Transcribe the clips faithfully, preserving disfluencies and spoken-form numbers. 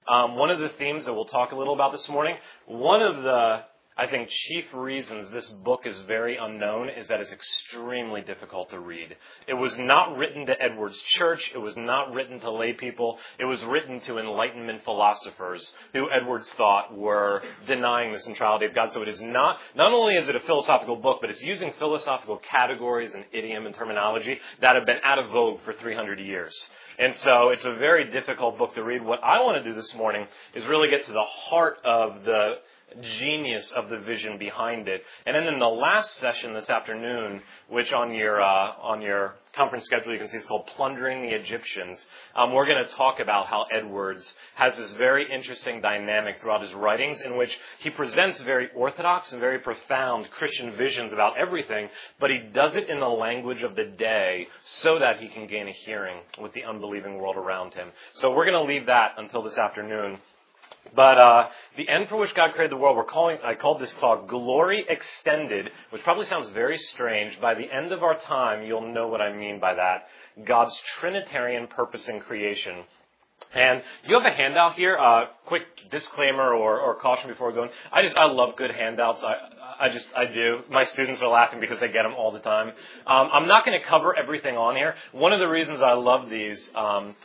Um, one of the themes that we'll talk a little about this morning, one of the, I think, chief reasons this book is very unknown is that it's extremely difficult to read. It was not written to Edwards Church. It was not written to lay people. It was written to Enlightenment philosophers who Edwards thought were denying the centrality of God. So it is not, not only is it a philosophical book, but it's using philosophical categories and idiom and terminology that have been out of vogue for three hundred years. And so it's a very difficult book to read. What I want to do this morning is really get to the heart of the genius of the vision behind it. And then in the last session this afternoon, which on your uh, on your conference schedule you can see is called Plundering the Egyptians, um, we're going to talk about how Edwards has this very interesting dynamic throughout his writings in which he presents very orthodox and very profound Christian visions about everything, but he does it in the language of the day so that he can gain a hearing with the unbelieving world around him. So we're going to leave that until this afternoon. But uh, the end for which God created the world, we're calling, I called this talk Glory Extended, which probably sounds very strange. By the end of our time, you'll know what I mean by that. God's Trinitarian purpose in creation. And you have a handout here. Uh, quick disclaimer or, or caution before we go in. I just, I love good handouts. I, I just, I do. My students are laughing because they get them all the time. Um, I'm not going to cover everything on here. One of the reasons I love these, um,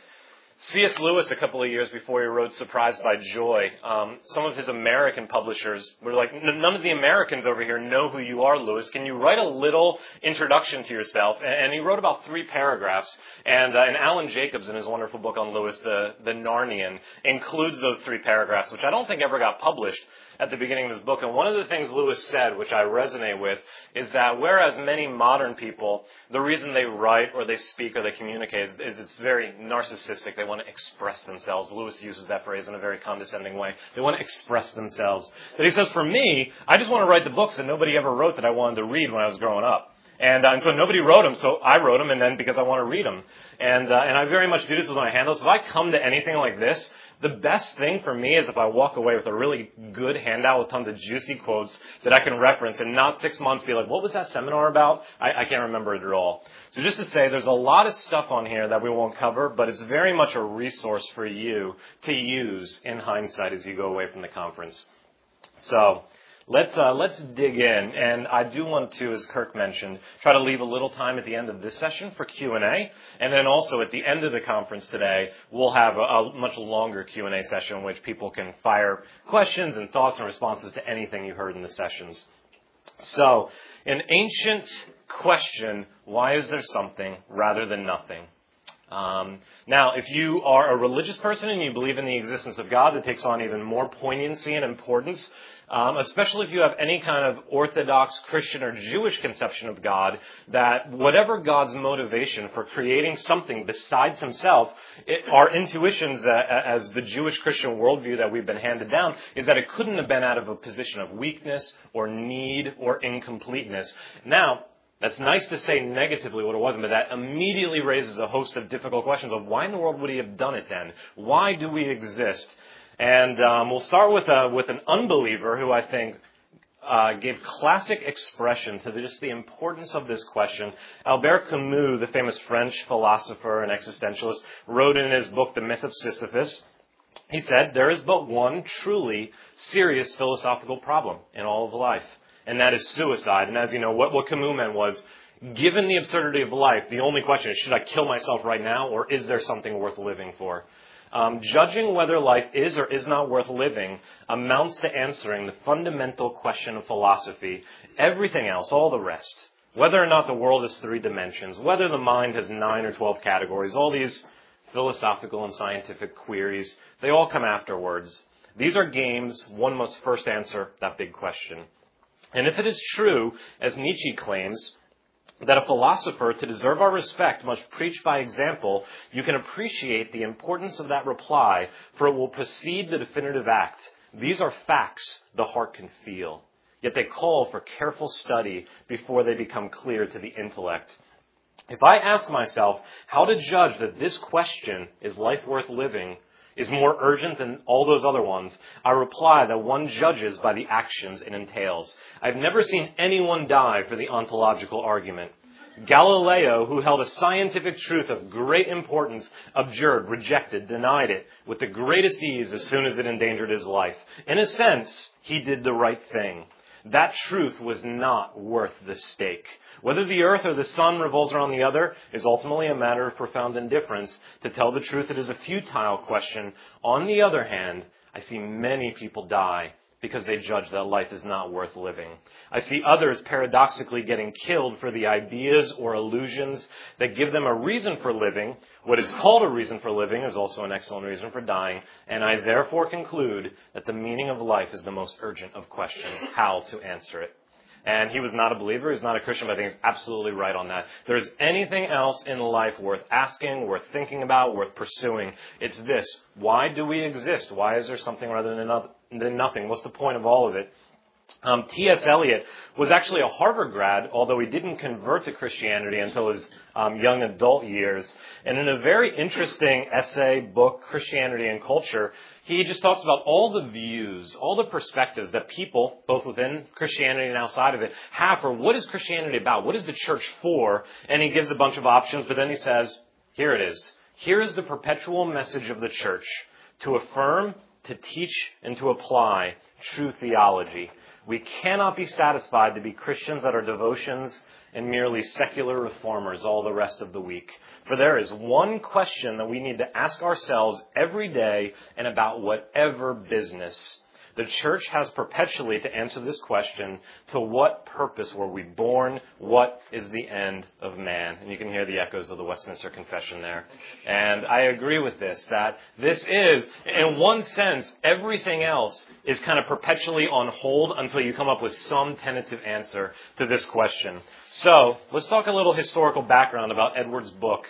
C S Lewis, a couple of years before he wrote Surprised by Joy, um, some of his American publishers were like, none of the Americans over here know who you are, Lewis. Can you write a little introduction to yourself? And he wrote about three paragraphs. And, uh, and Alan Jacobs, in his wonderful book on Lewis, the, the Narnian, includes those three paragraphs, which I don't think ever got published at the beginning of his book. And one of the things Lewis said, which I resonate with, is that whereas many modern people, the reason they write or they speak or they communicate is, is it's very narcissistic. They want to express themselves. Lewis uses that phrase in a very condescending way. They want to express themselves. But he says, for me, I just want to write the books that nobody ever wrote that I wanted to read when I was growing up. And, uh, and so nobody wrote them, so I wrote them, and then because I want to read them. And, uh, and I very much do this with my handouts. If I come to anything like this, the best thing for me is if I walk away with a really good handout with tons of juicy quotes that I can reference and not six months be like, what was that seminar about? I, I can't remember it at all. So just to say, there's a lot of stuff on here that we won't cover, but it's very much a resource for you to use in hindsight as you go away from the conference. So Let's uh, let's dig in, and I do want to, as Kirk mentioned, try to leave a little time at the end of this session for Q and A, and then also at the end of the conference today, we'll have a, a much longer Q and A session in which people can fire questions and thoughts and responses to anything you heard in the sessions. So, an ancient question, why is there something rather than nothing? Um, now, if you are a religious person and you believe in the existence of God, it takes on even more poignancy and importance. Um, especially if you have any kind of Orthodox Christian or Jewish conception of God, that whatever God's motivation for creating something besides himself, it, our intuitions uh, as the Jewish Christian worldview that we've been handed down is that it couldn't have been out of a position of weakness or need or incompleteness. Now, that's nice to say negatively what it wasn't, but that immediately raises a host of difficult questions of why in the world would he have done it then? Why do we exist? And um, we'll start with a, with an unbeliever who I think uh, gave classic expression to the, just the importance of this question. Albert Camus, the famous French philosopher and existentialist, wrote in his book, The Myth of Sisyphus, he said, there is but one truly serious philosophical problem in all of life, and that is suicide. And as you know, what, what Camus meant was, given the absurdity of life, the only question is, should I kill myself right now, or is there something worth living for? Um, judging whether life is or is not worth living amounts to answering the fundamental question of philosophy. Everything else, all the rest, whether or not the world is three dimensions, whether the mind has nine or twelve categories, all these philosophical and scientific queries, they all come afterwards. These are games. One must first answer that big question. And if it is true, as Nietzsche claims, that a philosopher, to deserve our respect, must preach by example, you can appreciate the importance of that reply, for it will precede the definitive act. These are facts the heart can feel, yet they call for careful study before they become clear to the intellect. If I ask myself how to judge that this question, is life worth living, is more urgent than all those other ones, I reply that one judges by the actions it entails. I've never seen anyone die for the ontological argument. Galileo, who held a scientific truth of great importance, abjured, rejected, denied it with the greatest ease as soon as it endangered his life. In a sense, he did the right thing. That truth was not worth the stake. Whether the earth or the sun revolves around the other is ultimately a matter of profound indifference. To tell the truth, it is a futile question. On the other hand, I see many people die because they judge that life is not worth living. I see others paradoxically getting killed for the ideas or illusions that give them a reason for living. What is called a reason for living is also an excellent reason for dying, and I therefore conclude that the meaning of life is the most urgent of questions, how to answer it. And he was not a believer, he's not a Christian, but I think he's absolutely right on that. If there's anything else in life worth asking, worth thinking about, worth pursuing, it's this. Why do we exist? Why is there something rather than nothing? What's the point of all of it? Um, T S Eliot was actually a Harvard grad, although he didn't convert to Christianity until his um, young adult years. And in a very interesting essay, book, Christianity and Culture, he just talks about all the views, all the perspectives that people, both within Christianity and outside of it, have for what is Christianity about? What is the church for? And he gives a bunch of options, but then he says, here it is. Here is the perpetual message of the church: to affirm, to teach, and to apply true theology. We cannot be satisfied to be Christians at our devotions and merely secular reformers all the rest of the week. For there is one question that we need to ask ourselves every day and about whatever business. The church has perpetually to answer this question: to what purpose were we born? What is the end of man? And you can hear the echoes of the Westminster Confession there. And I agree with this, that this is, in one sense, everything else is kind of perpetually on hold until you come up with some tentative answer to this question. So, let's talk a little historical background about Edwards' book.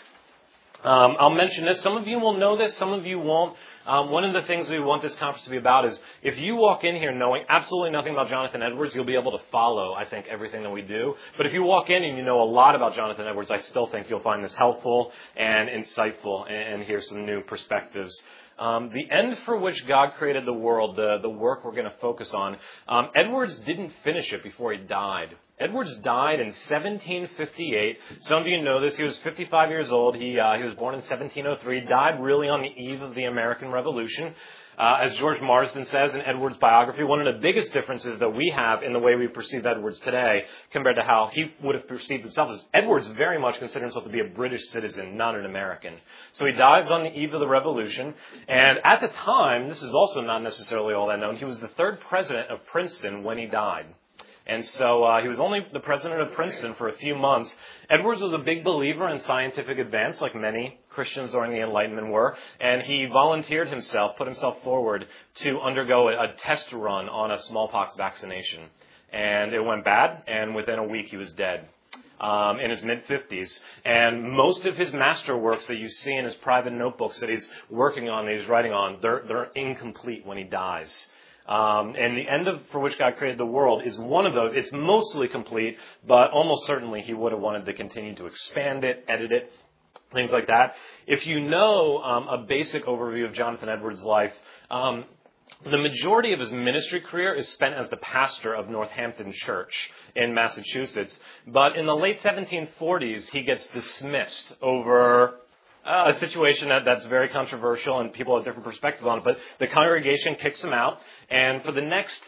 Um, I'll mention this. Some of you will know this, some of you won't. Um, one of the things we want this conference to be about is if you walk in here knowing absolutely nothing about Jonathan Edwards, you'll be able to follow, I think, everything that we do. But if you walk in and you know a lot about Jonathan Edwards, I still think you'll find this helpful and insightful and, and hear some new perspectives. Um, the end for which God created the world, the, the work we're going to focus on, um, Edwards didn't finish it before he died. Edwards died in seventeen fifty-eight. Some of you know this. He was fifty-five years old. He uh, he was born in seventeen oh three. Died really on the eve of the American Revolution. Uh, as George Marsden says in Edwards' biography, one of the biggest differences that we have in the way we perceive Edwards today compared to how he would have perceived himself is Edwards very much considered himself to be a British citizen, not an American. So he dies on the eve of the Revolution. And at the time, this is also not necessarily all that known, he was the third president of Princeton when he died. And so uh, he was only the president of Princeton for a few months. Edwards was a big believer in scientific advance, like many Christians during the Enlightenment were, and he volunteered himself, put himself forward to undergo a, a test run on a smallpox vaccination. And it went bad, and within a week he was dead. Um, in his mid-fifties. And most of his masterworks that you see in his private notebooks that he's working on, that he's writing on, they're, they're incomplete when he dies. Um, and the end of for which God created the world is one of those. It's mostly complete, but almost certainly he would have wanted to continue to expand it, edit it, things like that. If you know um, a basic overview of Jonathan Edwards' life, um, the majority of his ministry career is spent as the pastor of Northampton Church in Massachusetts. But in the late seventeen forties, he gets dismissed over Uh, a situation that, that's very controversial and people have different perspectives on it. But the congregation kicks him out, and for the next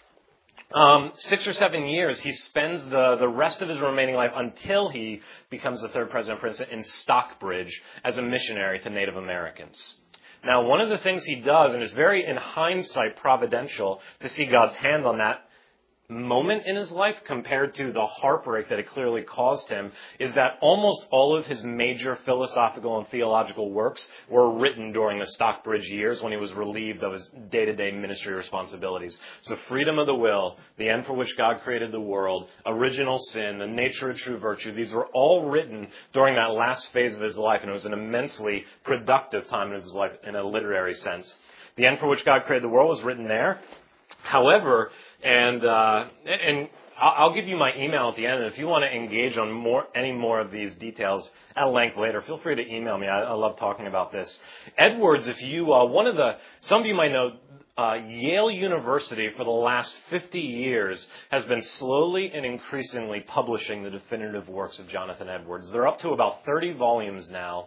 um, six or seven years, he spends the, the rest of his remaining life until he becomes the third president of Princeton in Stockbridge as a missionary to Native Americans. Now, one of the things he does, and it's very, in hindsight, providential to see God's hand on that moment in his life compared to the heartbreak that it clearly caused him, is that almost all of his major philosophical and theological works were written during the Stockbridge years when he was relieved of his day-to-day ministry responsibilities. So freedom of the will, the end for which God created the world, original sin, the nature of true virtue, these were all written during that last phase of his life, and it was an immensely productive time of his life in a literary sense. The end for which God created the world was written there. However, and uh, and I'll give you my email at the end, and if you want to engage on more any more of these details at length later, feel free to email me. I, I love talking about this. Edwards, if you uh, one of the some of you might know uh, Yale University for the last fifty years has been slowly and increasingly publishing the definitive works of Jonathan Edwards. They're up to about thirty volumes now,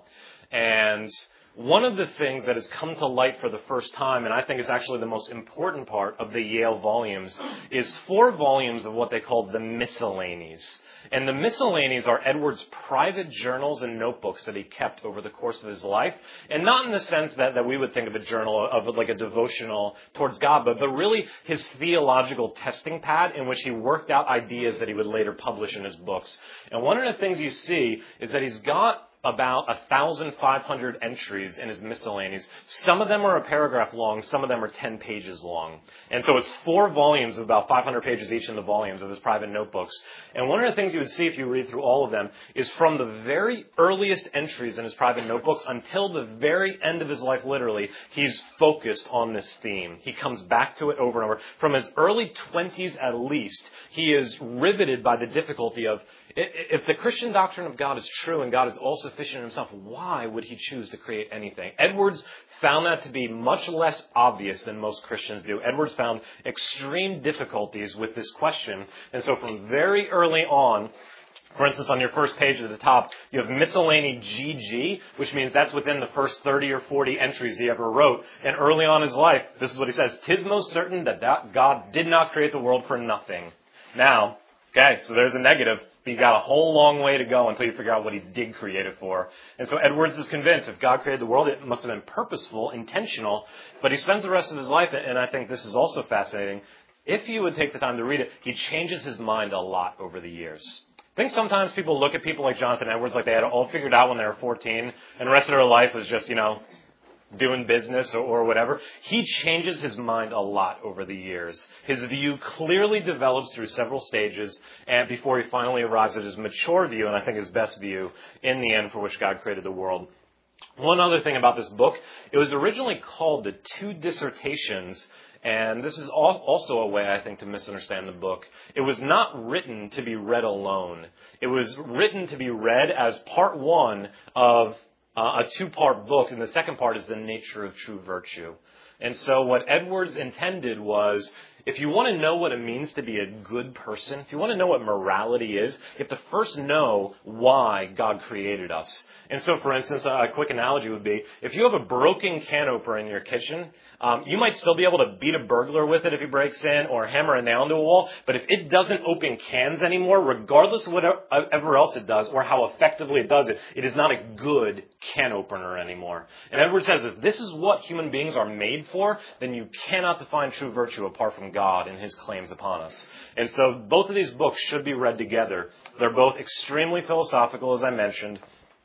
and one of the things that has come to light for the first time, and I think is actually the most important part of the Yale volumes, is four volumes of what they call the miscellanies. And the miscellanies are Edwards' private journals and notebooks that he kept over the course of his life. And not in the sense that, that we would think of a journal of like a devotional towards God, but, but really his theological testing pad in which he worked out ideas that he would later publish in his books. And one of the things you see is that he's got about one thousand five hundred entries in his miscellanies. Some of them are a paragraph long, some of them are ten pages long. And so it's four volumes of about five hundred pages each in the volumes of his private notebooks. And one of the things you would see if you read through all of them is from the very earliest entries in his private notebooks until the very end of his life, literally, he's focused on this theme. He comes back to it over and over. From his early twenties at least, he is riveted by the difficulty of, if the Christian doctrine of God is true and God is all-sufficient in himself, why would he choose to create anything? Edwards found that to be much less obvious than most Christians do. Edwards found extreme difficulties with this question. And so from very early on, for instance, on your first page at the top, you have miscellany G G, which means that's within the first thirty or forty entries he ever wrote. And early on in his life, this is what he says, "'Tis most certain that God did not create the world for nothing." Now, okay, so there's a negative. But you got a whole long way to go until you figure out what he did create it for. And so Edwards is convinced if God created the world, it must have been purposeful, intentional. But he spends the rest of his life, and I think this is also fascinating, if you would take the time to read it, he changes his mind a lot over the years. I think sometimes people look at people like Jonathan Edwards like they had it all figured out when they were fourteen, and the rest of their life was just, you know, doing business or, or whatever. He changes his mind a lot over the years. His view clearly develops through several stages and before he finally arrives at his mature view, and I think his best view, in the end for which God created the world. One other thing about this book, it was originally called The Two Dissertations, and this is also a way, I think, to misunderstand the book. It was not written to be read alone. It was written to be read as part one of Uh, a two-part book, and the second part is the nature of true virtue. And so what Edwards intended was, if you want to know what it means to be a good person, if you want to know what morality is, you have to first know why God created us. And so, for instance, a quick analogy would be, if you have a broken can opener in your kitchen, um, you might still be able to beat a burglar with it if he breaks in, or hammer a nail into a wall, but if it doesn't open cans anymore, regardless of whatever else it does, or how effectively it does it, it is not a good can opener anymore. And Edwards says, if this is what human beings are made for, then you cannot define true virtue apart from God and his claims upon us. And so both of these books should be read together. They're both extremely philosophical, as I mentioned.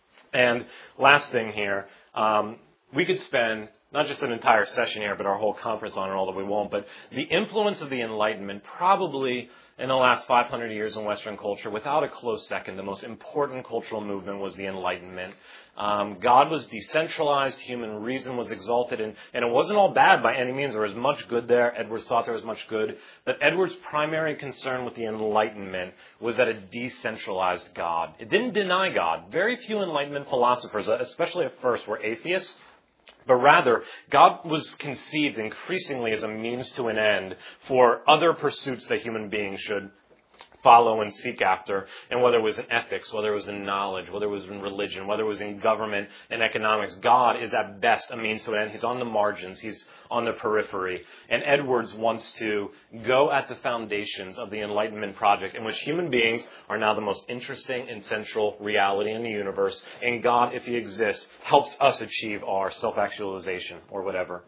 And last thing here, um, we could spend not just an entire session here, but our whole conference on it, although we won't. But the influence of the Enlightenment, probably in the last five hundred years in Western culture, without a close second, the most important cultural movement was the Enlightenment. Um, God was decentralized, human reason was exalted, and, and it wasn't all bad by any means. There was much good there. Edwards thought there was much good. But Edwards' primary concern with the Enlightenment was that it decentralized God. It didn't deny God. Very few Enlightenment philosophers, especially at first, were atheists. But rather, God was conceived increasingly as a means to an end for other pursuits that human beings should follow and seek after, and whether it was in ethics, whether it was in knowledge, whether it was in religion, whether it was in government and economics, God is at best a means to an end. He's on the margins. He's on the periphery. And Edwards wants to go at the foundations of the Enlightenment project, in which human beings are now the most interesting and central reality in the universe, and God, if he exists, helps us achieve our self-actualization or whatever.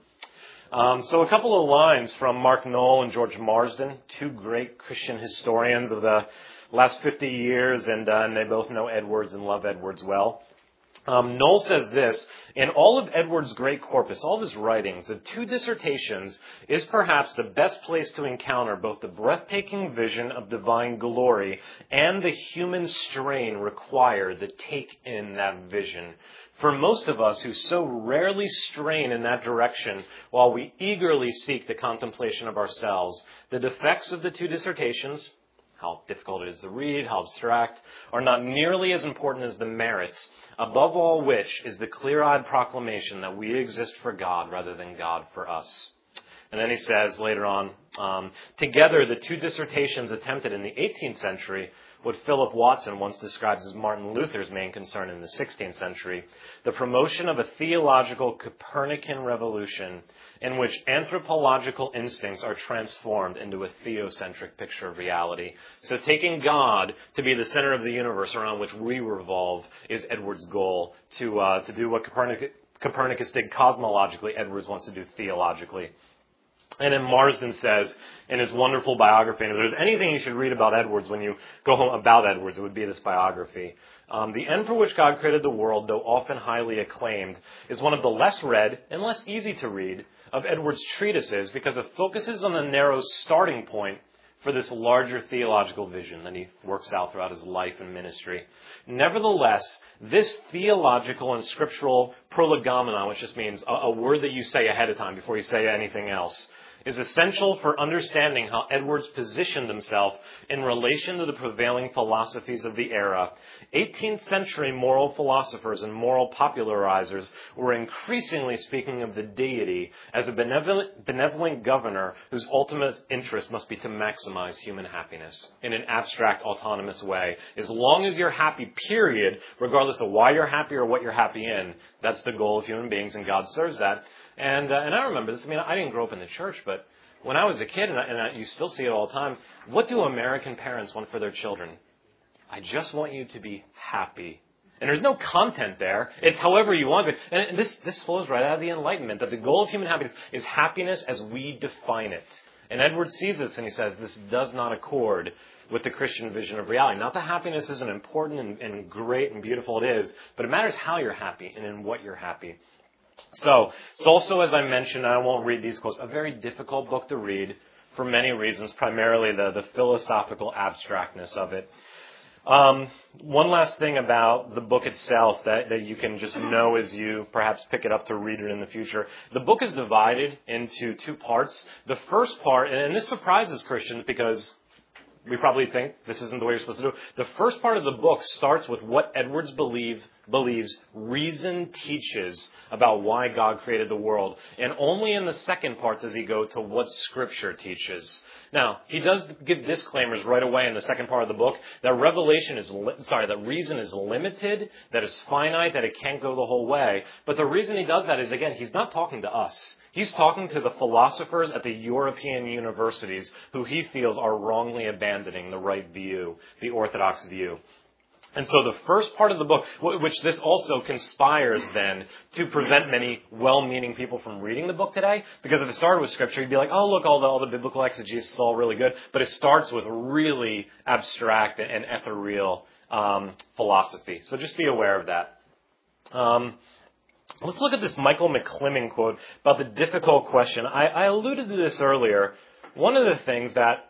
Um, so a couple of lines from Mark Noll and George Marsden, two great Christian historians of the last fifty years, and, uh, and they both know Edwards and love Edwards well. Um, Noll says this: in all of Edwards' great corpus, all of his writings, the Two Dissertations is perhaps the best place to encounter both the breathtaking vision of divine glory and the human strain required to take in that vision. For most of us who so rarely strain in that direction while we eagerly seek the contemplation of ourselves, the defects of the Two Dissertations, how difficult it is to read, how abstract, are not nearly as important as the merits, above all which is the clear-eyed proclamation that we exist for God rather than God for us. And then he says later on, um, together the two dissertations attempted in the eighteenth century, what Philip Watson once describes as Martin Luther's main concern in the sixteenth century, the promotion of a theological Copernican revolution in which anthropological instincts are transformed into a theocentric picture of reality. So taking God to be the center of the universe around which we revolve is Edwards' goal, to uh, to do what Copernicus, Copernicus did cosmologically, Edwards wants to do theologically. And then Marsden says in his wonderful biography, and if there's anything you should read about Edwards when you go home about Edwards, it would be this biography. Um, the end for which God created the world, though often highly acclaimed, is one of the less read and less easy to read of Edwards' treatises because it focuses on the narrow starting point for this larger theological vision that he works out throughout his life and ministry. Nevertheless, this theological and scriptural prolegomena, which just means a, a word that you say ahead of time before you say anything else, is essential for understanding how Edwards positioned himself in relation to the prevailing philosophies of the era. eighteenth century moral philosophers and moral popularizers were increasingly speaking of the deity as a benevolent, benevolent governor whose ultimate interest must be to maximize human happiness in an abstract, autonomous way. As long as you're happy, period, regardless of why you're happy or what you're happy in, that's the goal of human beings, and God serves that. And uh, and I remember this. I mean, I didn't grow up in the church, but when I was a kid, and, I, and I, you still see it all the time, what do American parents want for their children? I just want you to be happy. And there's no content there. It's however you want it. And this, this flows right out of the Enlightenment, that the goal of human happiness is happiness as we define it. And Edwards sees this and he says, this does not accord with the Christian vision of reality. Not that happiness isn't important and, and great and beautiful, it is, but it matters how you're happy and in what you're happy. So, it's also, as I mentioned, I won't read these quotes, a very difficult book to read for many reasons, primarily the, the philosophical abstractness of it. Um, one last thing about the book itself that, that you can just know as you perhaps pick it up to read it in the future. The book is divided into two parts. The first part, and this surprises Christians because we probably think this isn't the way you're supposed to do it. The first part of the book starts with what Edwards believe, believes reason teaches about why God created the world. And only in the second part does he go to what Scripture teaches. Now, he does give disclaimers right away in the second part of the book that revelation is, li- sorry, that reason is limited, that it's finite, that it can't go the whole way. But the reason he does that is, again, he's not talking to us. He's talking to the philosophers at the European universities who he feels are wrongly abandoning the right view, the orthodox view. And so the first part of the book, which this also conspires then to prevent many well-meaning people from reading the book today, because if it started with Scripture, you'd be like, oh, look, all the, all the biblical exegesis is all really good. But it starts with really abstract and ethereal um, philosophy. So just be aware of that. Um, let's look at this Michael McClimmon quote about the difficult question. I, I alluded to this earlier. One of the things that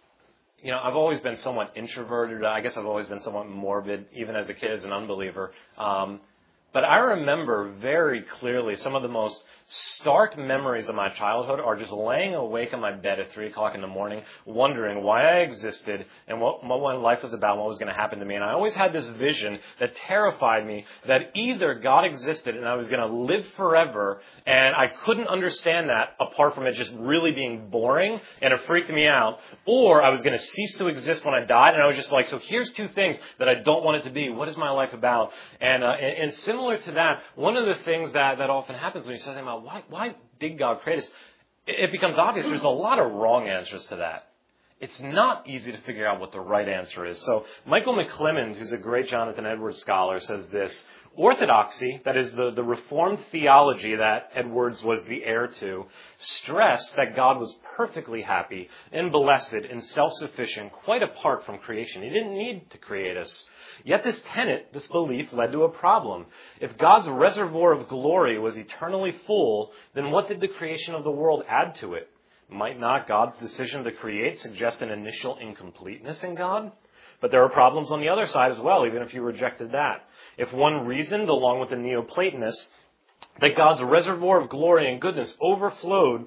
You know, I've always been somewhat introverted. I guess I've always been somewhat morbid, even as a kid, as an unbeliever. Um, but I remember very clearly some of the most stark memories of my childhood are just laying awake in my bed at three o'clock in the morning, wondering why I existed and what, what my life was about and what was going to happen to me. And I always had this vision that terrified me that either God existed and I was going to live forever, and I couldn't understand that apart from it just really being boring and it freaked me out, or I was going to cease to exist when I died, and I was just like, so here's two things that I don't want it to be. What is my life about? And, uh, and, and similar to that, one of the things that, that often happens when you start thinking about why, why did God create us, it, it becomes obvious there's a lot of wrong answers to that. It's not easy to figure out what the right answer is. So Michael McClimmon, who's a great Jonathan Edwards scholar, says this: orthodoxy, that is the, the Reformed theology that Edwards was the heir to, stressed that God was perfectly happy and blessed and self-sufficient, quite apart from creation. He didn't need to create us. Yet this tenet, this belief, led to a problem. If God's reservoir of glory was eternally full, then what did the creation of the world add to it? Might not God's decision to create suggest an initial incompleteness in God? But there are problems on the other side as well, even if you rejected that. If one reasoned, along with the Neoplatonists, that God's reservoir of glory and goodness overflowed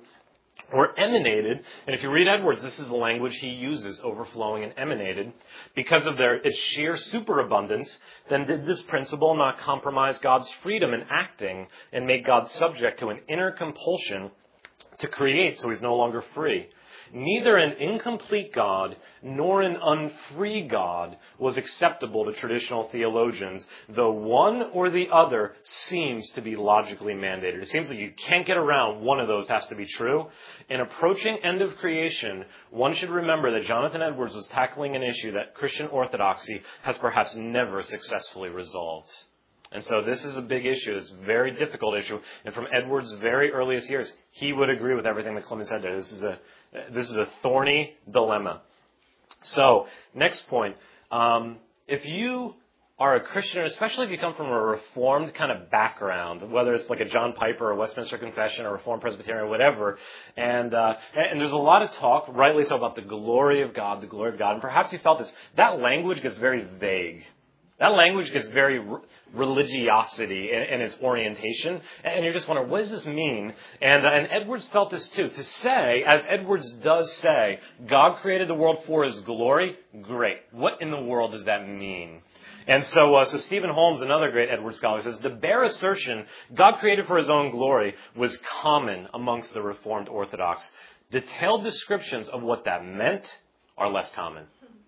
or emanated, and if you read Edwards, this is the language he uses, overflowing and emanated, because of their its sheer superabundance, then did this principle not compromise God's freedom in acting and make God subject to an inner compulsion to create so he's no longer free. Neither an incomplete God nor an unfree God was acceptable to traditional theologians, though one or the other seems to be logically mandated. It seems that you can't get around one of those has to be true. In approaching end of creation, one should remember that Jonathan Edwards was tackling an issue that Christian orthodoxy has perhaps never successfully resolved. And so this is a big issue. It's a very difficult issue. And from Edwards' very earliest years, he would agree with everything that Clement said there. This is a this is a thorny dilemma. So, next point. Um, if you are a Christian, especially if you come from a Reformed kind of background, whether it's like a John Piper or Westminster Confession or Reformed Presbyterian or whatever, and, uh, and there's a lot of talk, rightly so, about the glory of God, the glory of God. And perhaps you felt this. That language gets very vague. That language gets very re- religiosity in, in its orientation, and you're just wondering, what does this mean? And, uh, and Edwards felt this too. To say, as Edwards does say, God created the world for his glory, great. What in the world does that mean? And so, uh, so Stephen Holmes, another great Edwards scholar, says the bare assertion God created for his own glory was common amongst the Reformed Orthodox. Detailed descriptions of what that meant are less common.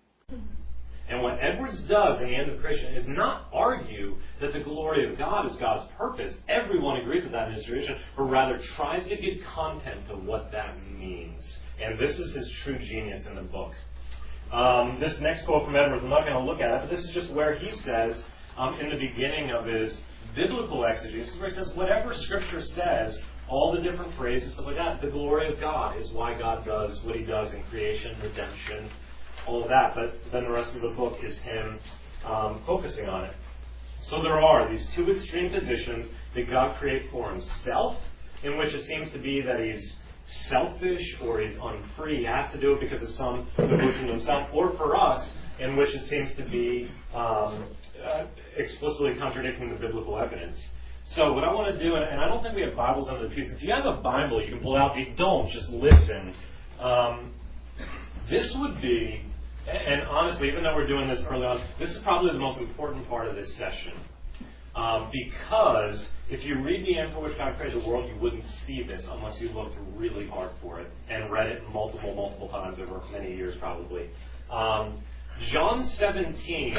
And what Edwards does in the end of creation is not argue that the glory of God is God's purpose. Everyone agrees with that in his tradition, but rather tries to give content to what that means. And this is his true genius in the book. Um, this next quote from Edwards, I'm not going to look at it, but this is just where he says, um, in the beginning of his biblical exegesis, where he says, whatever Scripture says, all the different phrases, stuff like that, the glory of God is why God does what he does in creation, redemption, all of that, but then the rest of the book is him um, focusing on it. So there are these two extreme positions that God created for himself, in which it seems to be that he's selfish or he's unfree, he has to do it because of some devotion to himself, or for us, in which it seems to be um, uh, explicitly contradicting the biblical evidence. So what I want to do, and I don't think we have Bibles under the pews. If you have a Bible, you can pull it out. If you don't, just listen. Um, this would be... And honestly, even though we're doing this early on, this is probably the most important part of this session. Um, because if you read the end for which God created the world, you wouldn't see this unless you looked really hard for it and read it multiple, multiple times over many years probably. Um, John seventeen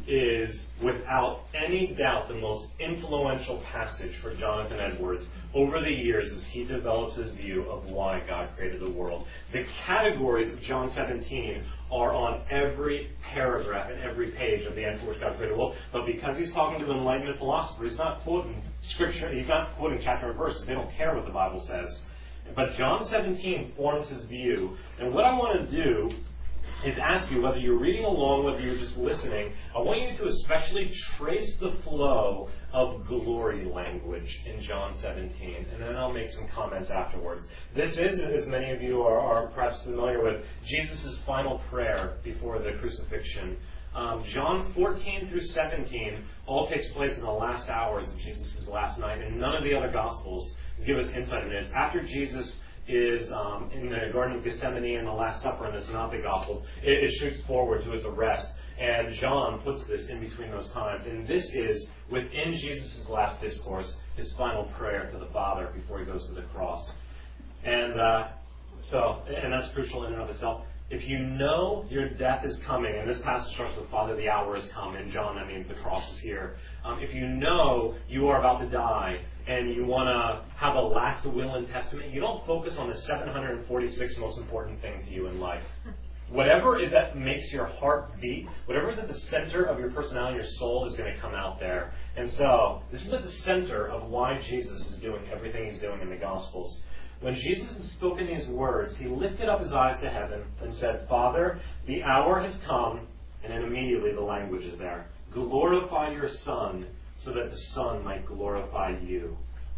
is, without any doubt, the most influential passage for Jonathan Edwards over the years as he develops his view of why God created the world. The categories of John seventeen are on every paragraph and every page of the end for which God created the world. But because he's talking to Enlightenment philosophers, he's not quoting scripture, he's not quoting chapter and verses. They don't care what the Bible says. But John seventeen forms his view. And what I want to do is ask you, whether you're reading along, whether you're just listening, I want you to especially trace the flow of glory language in John seventeen, and then I'll make some comments afterwards. This is, as many of you are, are perhaps familiar with, Jesus' final prayer before the crucifixion. Um, John fourteen through seventeen all takes place in the last hours of Jesus' last night, and none of the other Gospels give us insight into this. After Jesus is um, in the Garden of Gethsemane and the Last Supper in the Synoptic Gospels, it, it shoots forward to his arrest. And John puts this in between those times. And this is, within Jesus' last discourse, his final prayer to the Father before he goes to the cross. And uh, so, and that's crucial in and of itself. If you know your death is coming, and this passage starts with, Father, the hour is come. In John, that means the cross is here. Um, if you know you are about to die, and you want to have a last will and testament, you don't focus on the seven hundred forty-six most important things to you in life. Whatever is that makes your heart beat, whatever is at the center of your personality, your soul, is going to come out there. And so, this is at the center of why Jesus is doing everything he's doing in the Gospels. When Jesus had spoken these words, he lifted up his eyes to heaven and said, Father, the hour has come, and then immediately the language is there. Glorify your Son, so that the Son might glorify you.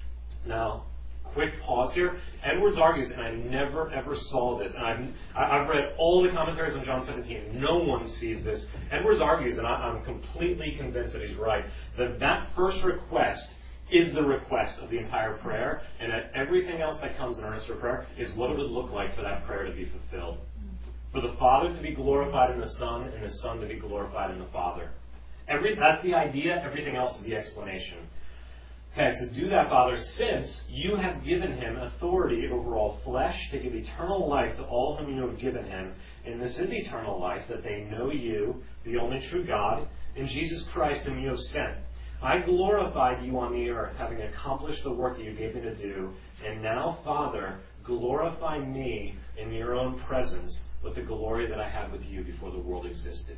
Now, quick pause here. Edwards argues, and I never ever saw this, and I've, I've read all the commentaries on John seventeen. No one sees this. Edwards argues, and I'm completely convinced that he's right, that that first request is the request of the entire prayer, and that everything else that comes in earnest for prayer is what it would look like for that prayer to be fulfilled. For the Father to be glorified in the Son, and the Son to be glorified in the Father. Every, that's the idea. Everything else is the explanation. Okay, so do that, Father, since you have given him authority over all flesh to give eternal life to all whom you have given him. And this is eternal life, that they know you, the only true God, and Jesus Christ whom you have sent. I glorified you on the earth, having accomplished the work that you gave me to do. And now, Father, glorify me in your own presence with the glory that I had with you before the world existed.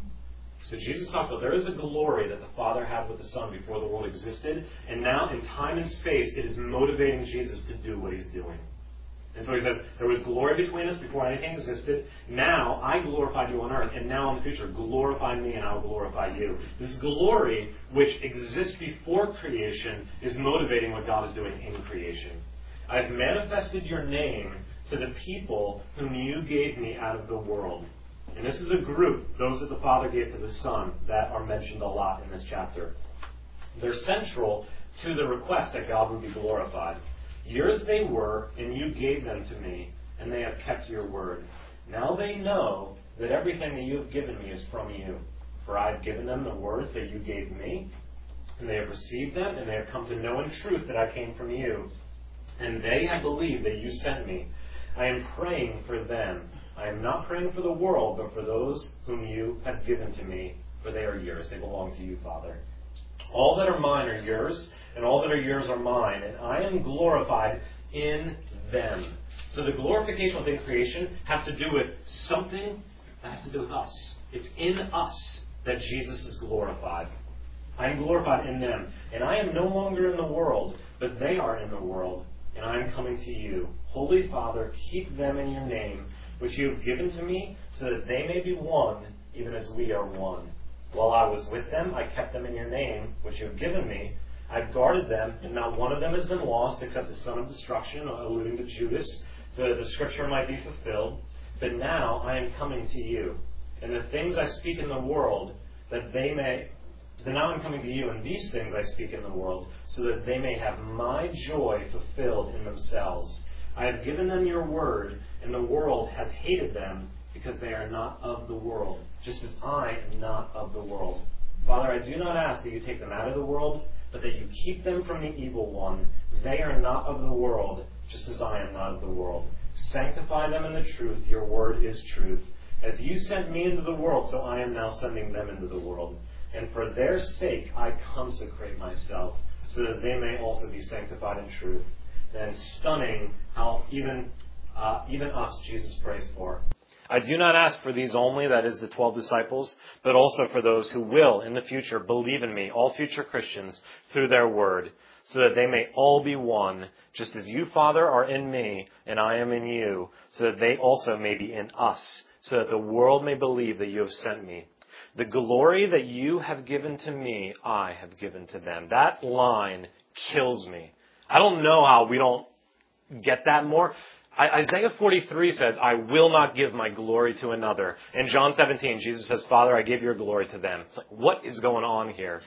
So Jesus talked about there is a glory that the Father had with the Son before the world existed, and now in time and space it is motivating Jesus to do what he's doing. And so he says, there was glory between us before anything existed. Now I glorified you on earth, and now in the future glorify me and I will glorify you. This glory, which exists before creation, is motivating what God is doing in creation. I have manifested your name to the people whom you gave me out of the world. And this is a group, those that the Father gave to the Son, that are mentioned a lot in this chapter. They're central to the request that God would be glorified. Yours they were, and you gave them to me, and they have kept your word. Now they know that everything that you have given me is from you. For I have given them the words that you gave me, and they have received them, and they have come to know in truth that I came from you. And they have believed that you sent me. I am praying for them. I am not praying for the world, but for those whom you have given to me, for they are yours. They belong to you, Father. All that are mine are yours, and all that are yours are mine, and I am glorified in them. So the glorification within creation has to do with something that has to do with us. It's in us that Jesus is glorified. I am glorified in them, and I am no longer in the world, but they are in the world, and I am coming to you. Holy Father, keep them in your name, which you have given to me, so that they may be one, even as we are one. While I was with them, I kept them in your name, which you have given me. I've guarded them, and not one of them has been lost, except the son of destruction, alluding to Judas, so that the scripture might be fulfilled. But now I am coming to you, and the things I speak in the world, that they may... But now I'm coming to you, and these things I speak in the world, so that they may have my joy fulfilled in themselves. I have given them your word, and the world has hated them because they are not of the world, just as I am not of the world. Father, I do not ask that you take them out of the world, but that you keep them from the evil one. They are not of the world, just as I am not of the world. Sanctify them in the truth. Your word is truth. As you sent me into the world, so I am now sending them into the world. And for their sake I consecrate myself, so that they may also be sanctified in truth. Then stunning how even uh, even us Jesus prays for. I do not ask for these only, that is the twelve disciples, but also for those who will in the future believe in me, all future Christians, through their word, so that they may all be one, just as you, Father, are in me, and I am in you, so that they also may be in us, so that the world may believe that you have sent me. The glory that you have given to me, I have given to them. That line kills me. I don't know how we don't get that more. Isaiah forty-three says, I will not give my glory to another. In John seventeen, Jesus says, Father, I give your glory to them. It's like, what is going on here?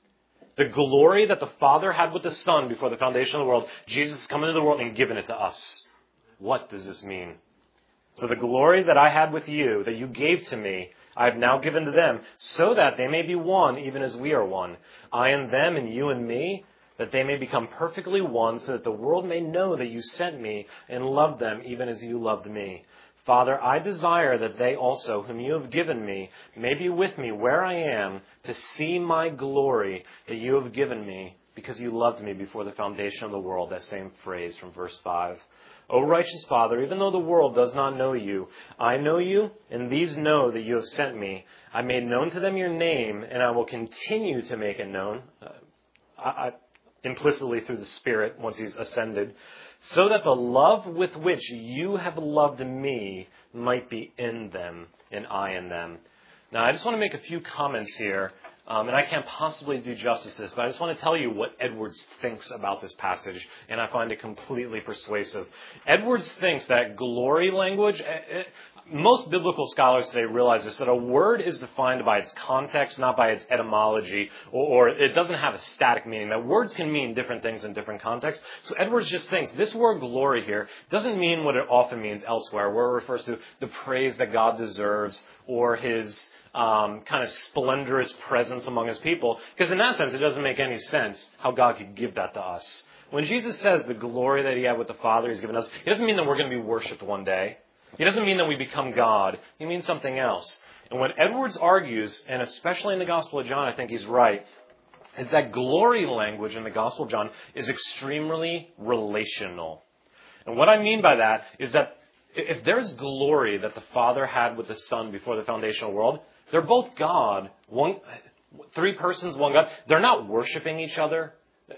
The glory that the Father had with the Son before the foundation of the world, Jesus has come into the world and given it to us. What does this mean? So the glory that I had with you, that you gave to me, I have now given to them, so that they may be one, even as we are one. I and them, and you and me, that they may become perfectly one, so that the world may know that you sent me and loved them, even as you loved me. Father, I desire that they also, whom you have given me, may be with me where I am, to see my glory that you have given me, because you loved me before the foundation of the world. That same phrase from verse five. O righteous Father, even though the world does not know you, I know you, and these know that you have sent me. I made known to them your name, and I will continue to make it known, uh, I, I, implicitly through the Spirit, once he's ascended, so that the love with which you have loved me might be in them, and I in them. Now, I just want to make a few comments here. Um, and I can't possibly do justice to this, but I just want to tell you what Edwards thinks about this passage, and I find it completely persuasive. Edwards thinks that glory language, most biblical scholars today realize this, that a word is defined by its context, not by its etymology, or, or it doesn't have a static meaning. That words can mean different things in different contexts. So Edwards just thinks this word glory here doesn't mean what it often means elsewhere, where it refers to the praise that God deserves or his um, kind of splendorous presence among his people. Because in that sense, it doesn't make any sense how God could give that to us. When Jesus says the glory that he had with the Father he's given us, it doesn't mean that we're going to be worshipped one day. It doesn't mean that we become God. It means something else. And what Edwards argues, and especially in the Gospel of John, I think he's right, is that glory language in the Gospel of John is extremely relational. And what I mean by that is that if there's glory that the Father had with the Son before the foundational world, they're both God, one, three persons, one God. They're not worshiping each other.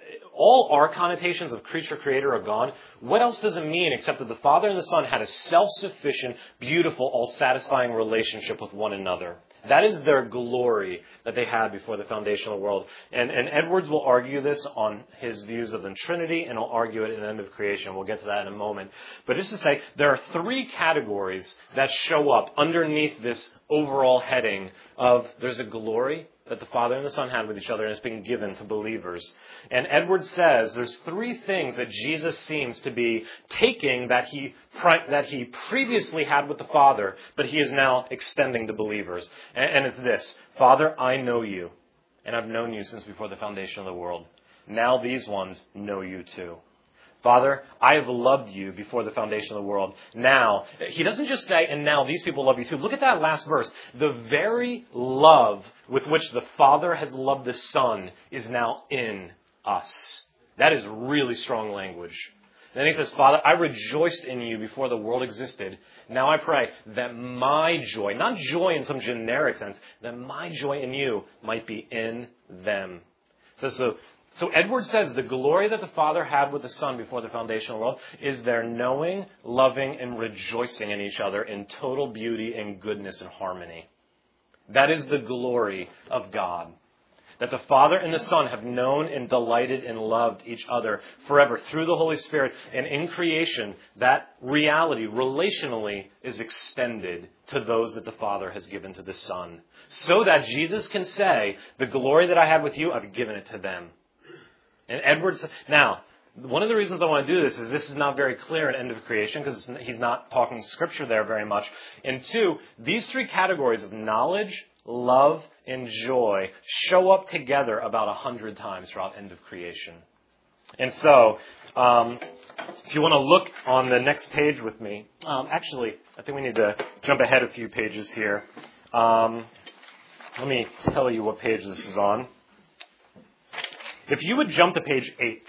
All our connotations of creature-creator are gone. What else does it mean except that the Father and the Son had a self-sufficient, beautiful, all-satisfying relationship with one another? That is their glory that they had before the foundation of the world. And, and Edwards will argue this on his views of the Trinity, and he'll argue it in the end of creation. We'll get to that in a moment. But just to say, there are three categories that show up underneath this overall heading of there's a glory that the Father and the Son had with each other, and it's been given to believers. And Edwards says there's three things that Jesus seems to be taking that he that he previously had with the Father, but he is now extending to believers. And, and it's this: Father, I know you, and I've known you since before the foundation of the world. Now these ones know you too. Father, I have loved you before the foundation of the world. Now, he doesn't just say, and now these people love you too. Look at that last verse. The very love with which the Father has loved the Son is now in us. That is really strong language. Then he says, Father, I rejoiced in you before the world existed. Now I pray that my joy, not joy in some generic sense, that my joy in you might be in them. So, so So Edwards says the glory that the Father had with the Son before the foundation of the world is their knowing, loving, and rejoicing in each other in total beauty and goodness and harmony. That is the glory of God. That the Father and the Son have known and delighted and loved each other forever through the Holy Spirit. And in creation, that reality relationally is extended to those that the Father has given to the Son. So that Jesus can say, the glory that I had with you, I've given it to them. And Edwards, now, one of the reasons I want to do this is this is not very clear at end of creation because he's not talking scripture there very much. And two, these three categories of knowledge, love, and joy show up together about a hundred times throughout end of creation. And so, um, if you want to look on the next page with me, um, actually, I think we need to jump ahead a few pages here. Um, let me tell you what page this is on. If you would jump to page eight.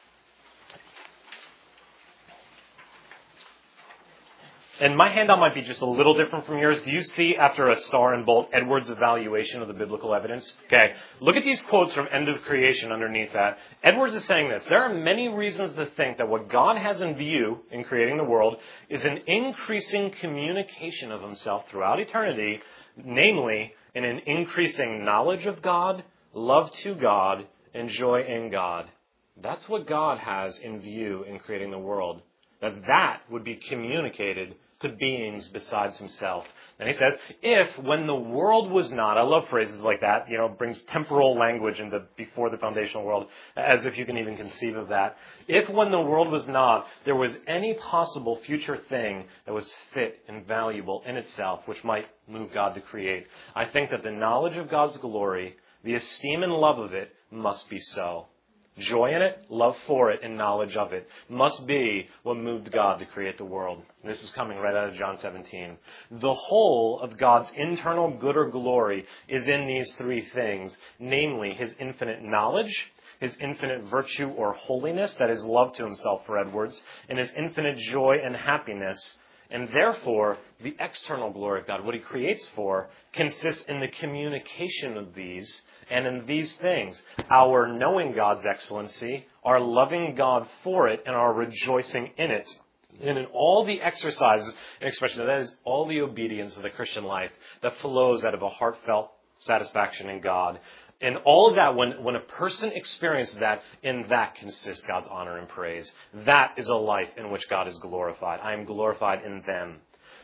And my handout might be just a little different from yours. Do you see, after a star and bolt, Edwards' evaluation of the biblical evidence? Okay, look at these quotes from End of Creation underneath that. Edwards is saying this: there are many reasons to think that what God has in view in creating the world is an increasing communication of himself throughout eternity, namely, in an increasing knowledge of God, love to God, and joy in God. That's what God has in view in creating the world. That that would be communicated to beings besides himself. And he says, if when the world was not, I love phrases like that, you know, brings temporal language into before the foundational world, as if you can even conceive of that. If when the world was not, there was any possible future thing that was fit and valuable in itself, which might move God to create, I think that the knowledge of God's glory, the esteem and love of it, must be so. Joy in it, love for it, and knowledge of it must be what moved God to create the world. This is coming right out of John seventeen. The whole of God's internal good or glory is in these three things, namely his infinite knowledge, his infinite virtue or holiness, that is love to himself for Edwards, and his infinite joy and happiness. And therefore, the external glory of God, what he creates for, consists in the communication of these. And in these things, our knowing God's excellency, our loving God for it, and our rejoicing in it. And in all the exercises and expression, that is all the obedience of the Christian life that flows out of a heartfelt satisfaction in God. And all of that, when, when a person experiences that, in that consists God's honor and praise. That is a life in which God is glorified. I am glorified in them.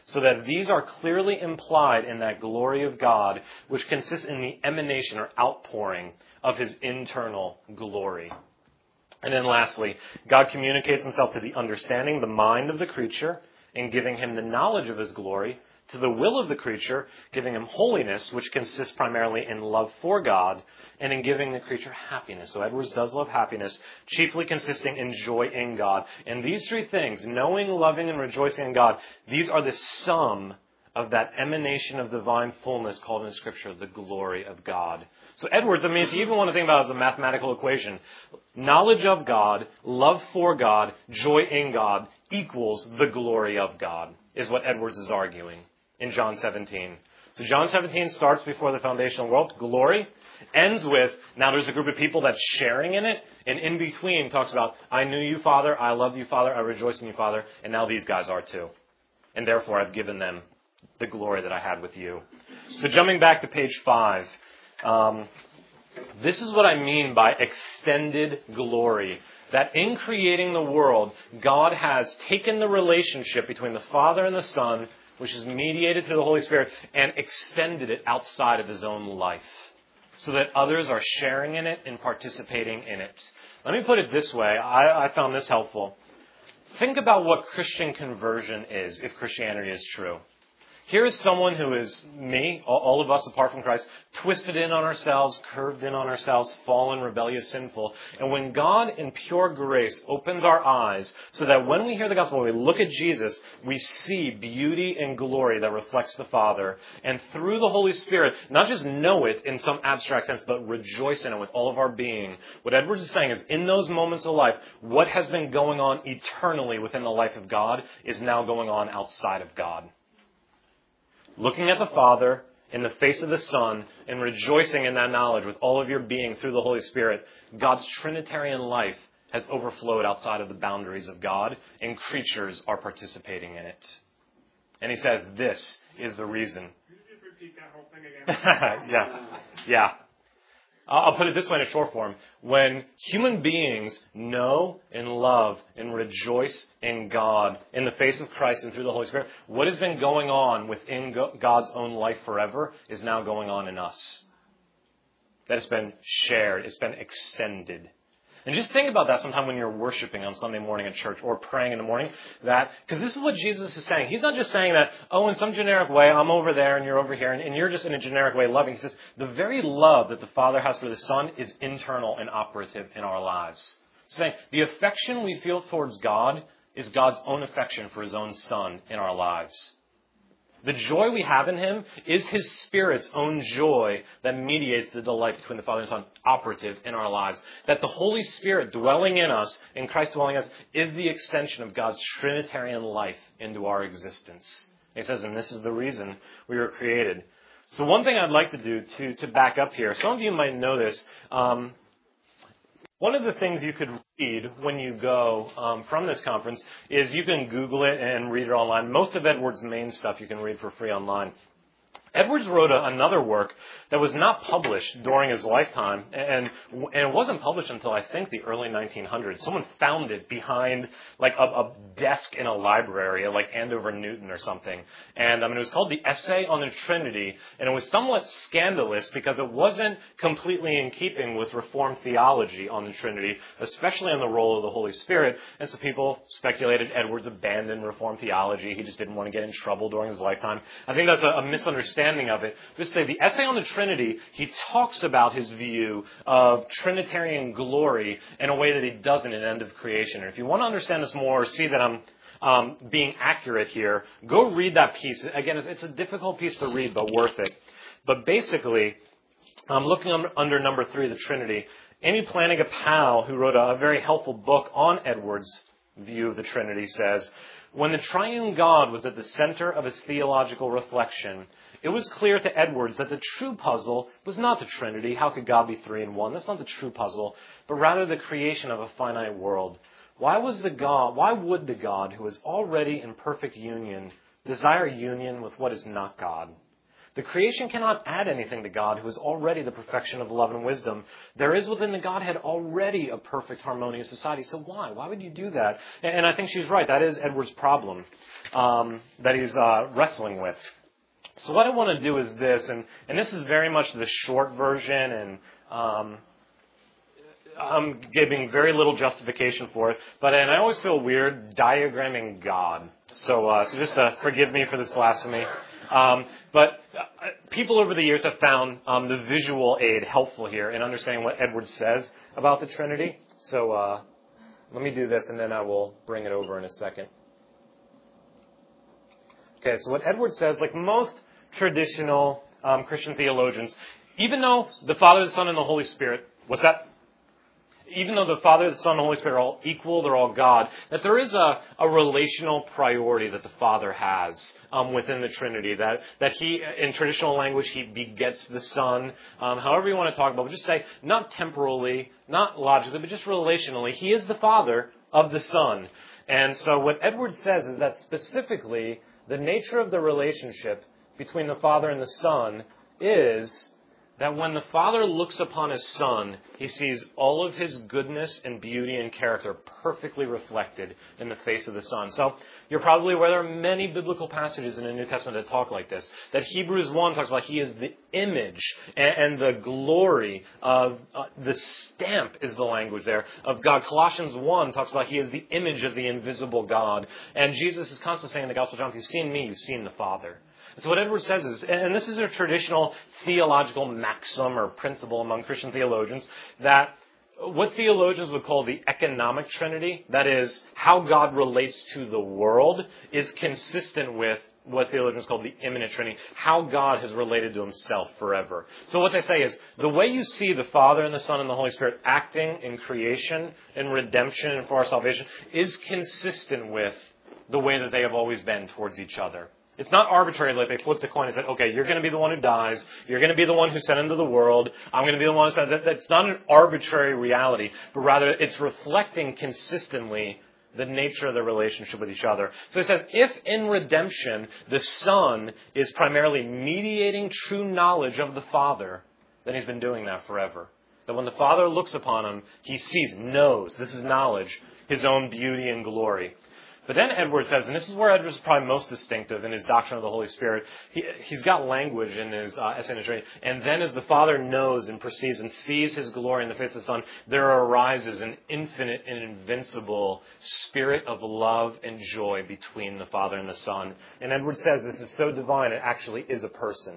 so that these are clearly implied in that glory of God, which consists in the emanation or outpouring of his internal glory. And then lastly, God communicates himself to the understanding, the mind of the creature, in giving him the knowledge of his glory, to the will of the creature, giving him holiness, which consists primarily in love for God, and in giving the creature happiness. So Edwards does love happiness, chiefly consisting in joy in God. And these three things, knowing, loving, and rejoicing in God, these are the sum of that emanation of divine fullness called in Scripture the glory of God. So Edwards, I mean, if you even want to think about it as a mathematical equation, knowledge of God, love for God, joy in God equals the glory of God, is what Edwards is arguing in John seventeen. So John seventeen starts before the foundational world, glory, ends with, now there's a group of people that's sharing in it, and in between talks about, I knew you, Father, I love you, Father, I rejoice in you, Father, and now these guys are too. And therefore I've given them the glory that I had with you. So jumping back to page five, um, this is what I mean by extended glory. That in creating the world, God has taken the relationship between the Father and the Son, which is mediated through the Holy Spirit, and extended it outside of his own life, so that others are sharing in it and participating in it. Let me put it this way. I, I found this helpful. Think about what Christian conversion is, if Christianity is true. Here is someone who is me, all of us apart from Christ, twisted in on ourselves, curved in on ourselves, fallen, rebellious, sinful. And when God in pure grace opens our eyes so that when we hear the gospel, when we look at Jesus, we see beauty and glory that reflects the Father. And through the Holy Spirit, not just know it in some abstract sense, but rejoice in it with all of our being. What Edwards is saying is, in those moments of life, what has been going on eternally within the life of God is now going on outside of God. Looking at the Father in the face of the Son and rejoicing in that knowledge with all of your being through the Holy Spirit, God's Trinitarian life has overflowed outside of the boundaries of God, and creatures are participating in it. And he says, this is the reason. Could you just repeat that whole thing again? yeah, yeah. I'll put it this way in a short form. When human beings know and love and rejoice in God in the face of Christ and through the Holy Spirit, what has been going on within God's own life forever is now going on in us. That it's been shared. It's been extended. And just think about that sometime when you're worshiping on Sunday morning at church or praying in the morning. That because this is what Jesus is saying. He's not just saying that, oh, in some generic way, I'm over there and you're over here, and, and you're just in a generic way loving. He says the very love that the Father has for the Son is internal and operative in our lives. He's saying the affection we feel towards God is God's own affection for his own Son in our lives. The joy we have in him is his Spirit's own joy that mediates the delight between the Father and Son, operative in our lives. That the Holy Spirit dwelling in us, and Christ dwelling in us, is the extension of God's Trinitarian life into our existence. He says, and this is the reason we were created. So one thing I'd like to do to, to back up here, some of you might know this, um, one of the things you could read when you go um, from this conference is you can Google it and read it online. Most of Edwards' main stuff you can read for free online. Edwards wrote a, another work that was not published during his lifetime, and, and it wasn't published until, I think, the early nineteen hundreds. Someone found it behind, like, a, a desk in a library, like Andover Newton or something. And I mean, it was called The Essay on the Trinity, and it was somewhat scandalous because it wasn't completely in keeping with Reformed theology on the Trinity, especially on the role of the Holy Spirit. And so people speculated Edwards abandoned Reformed theology. He just didn't want to get in trouble during his lifetime. I think that's a, a misunderstanding of it. Just say the Essay on the Trinity, he talks about his view of Trinitarian glory in a way that he doesn't in End of Creation. And if you want to understand this more, or see that I'm um, being accurate here, go read that piece. Again, it's, it's a difficult piece to read, but worth it. But basically, um, looking under, under number three, the Trinity, Amy Plantinga Powell, who wrote a, a very helpful book on Edwards' view of the Trinity, says, when the triune God was at the center of his theological reflection, it was clear to Edwards that the true puzzle was not the Trinity. How could God be three in one? That's not the true puzzle, but rather the creation of a finite world. Why was the God, why would the God who is already in perfect union desire union with what is not God? The creation cannot add anything to God, who is already the perfection of love and wisdom. There is within the Godhead already a perfect harmonious society. So why? Why would you do that? And I think she's right. That is Edward's problem um, that he's uh, wrestling with. So what I want to do is this, and, and this is very much the short version, and um, I'm giving very little justification for it, but and I always feel weird diagramming God. So, uh, so just uh, forgive me for this blasphemy. Um, but uh, people over the years have found um, the visual aid helpful here in understanding what Edward says about the Trinity. So uh, let me do this, and then I will bring it over in a second. Okay, so what Edward says, like most traditional um, Christian theologians, even though the Father, the Son, and the Holy Spirit, what's that? Even though the Father, the Son, and the Holy Spirit are all equal, they're all God, that there is a, a relational priority that the Father has um, within the Trinity. That that he, in traditional language, he begets the Son. Um, however you want to talk about it, but just say, not temporally, not logically, but just relationally, he is the Father of the Son. And so what Edward says is that specifically, the nature of the relationship between the Father and the Son is that when the Father looks upon His Son, He sees all of His goodness and beauty and character perfectly reflected in the face of the Son. So you're probably aware there are many biblical passages in the New Testament that talk like this. That Hebrews one talks about He is the image and, and the glory of, uh, the stamp is the language there, of God. Colossians one talks about He is the image of the invisible God. And Jesus is constantly saying in the Gospel of John, if you've seen me, you've seen the Father. So what Edward says is, and this is a traditional theological maxim or principle among Christian theologians, that what theologians would call the economic trinity, that is, how God relates to the world, is consistent with what theologians call the immanent trinity, how God has related to Himself forever. So what they say is, the way you see the Father and the Son and the Holy Spirit acting in creation, in redemption, and for our salvation, is consistent with the way that they have always been towards each other. It's not arbitrary, like they flipped a coin and said, okay, you're going to be the one who dies. You're going to be the one who's sent into the world. I'm going to be the one who sent. That, that's not an arbitrary reality, but rather it's reflecting consistently the nature of the relationship with each other. So it says, if in redemption the Son is primarily mediating true knowledge of the Father, then He's been doing that forever. That when the Father looks upon Him, He sees, knows, this is knowledge, His own beauty and glory. But then Edward says, and this is where Edward is probably most distinctive in his doctrine of the Holy Spirit, he, he's got language in his uh, essay on the Trinity. And then as the Father knows and perceives and sees His glory in the face of the Son, there arises an infinite and invincible spirit of love and joy between the Father and the Son. And Edward says this is so divine it actually is a person.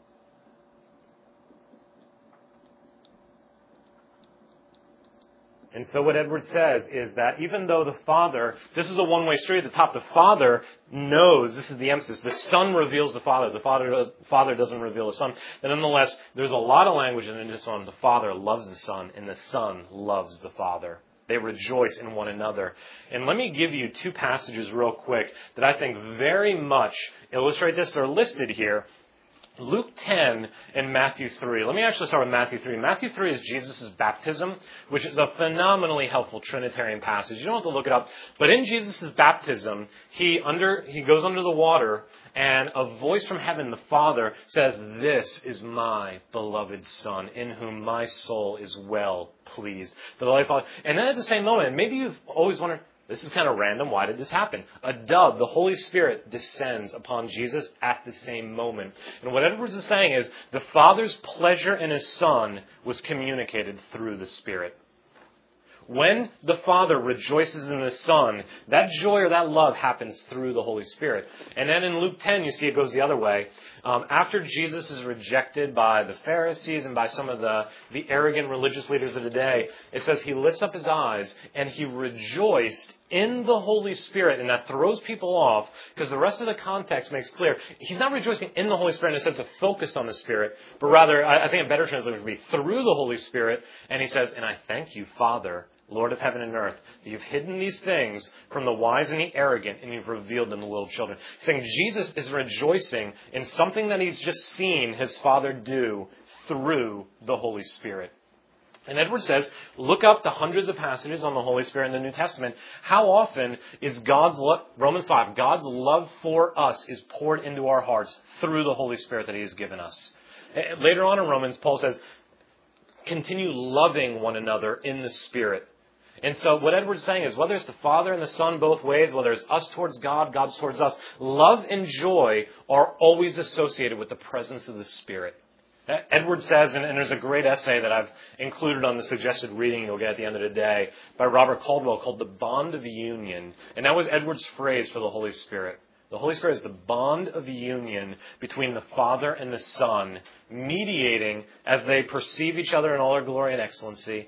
And so what Edward says is that even though the Father, this is a one-way street at the top, the Father knows, this is the emphasis, the Son reveals the Father, the Father, does, Father doesn't reveal the Son. But nonetheless, there's a lot of language in this one. The Father loves the Son, and the Son loves the Father. They rejoice in one another. And let me give you two passages real quick that I think very much illustrate this. They're listed here. Luke ten and Matthew three. Let me actually start with Matthew three. Matthew three is Jesus' baptism, which is a phenomenally helpful Trinitarian passage. You don't have to look it up. But in Jesus' baptism, he under he goes under the water, and a voice from heaven, the Father, says, "This is my beloved Son, in whom my soul is well pleased." The Holy Father. And then at the same moment, maybe you've always wondered, this is kind of random. Why did this happen? A dove, the Holy Spirit, descends upon Jesus at the same moment. And what Edwards is saying is the Father's pleasure in His Son was communicated through the Spirit. When the Father rejoices in the Son, that joy or that love happens through the Holy Spirit. And then in Luke ten, you see it goes the other way. Um, after Jesus is rejected by the Pharisees and by some of the, the arrogant religious leaders of the day, it says He lifts up His eyes and He rejoiced in the Holy Spirit. And that throws people off because the rest of the context makes clear He's not rejoicing in the Holy Spirit in a sense of focused on the Spirit, but rather, I, I think a better translation would be through the Holy Spirit. And He says, "And I thank you, Father, Lord of heaven and earth, that you've hidden these things from the wise and the arrogant, and you've revealed them to little children." He's saying Jesus is rejoicing in something that He's just seen His Father do through the Holy Spirit. And Edwards says, look up the hundreds of passages on the Holy Spirit in the New Testament. How often is God's love, Romans five, God's love for us is poured into our hearts through the Holy Spirit that He has given us. Later on in Romans, Paul says, continue loving one another in the Spirit. And so what Edwards is saying is, whether it's the Father and the Son both ways, whether it's us towards God, God towards us, love and joy are always associated with the presence of the Spirit. Edwards says, and, and there's a great essay that I've included on the suggested reading you'll get at the end of the day by Robert Caldwell called The Bond of Union. And that was Edwards' phrase for the Holy Spirit. The Holy Spirit is the bond of union between the Father and the Son, mediating, as they perceive each other in all their glory and excellency,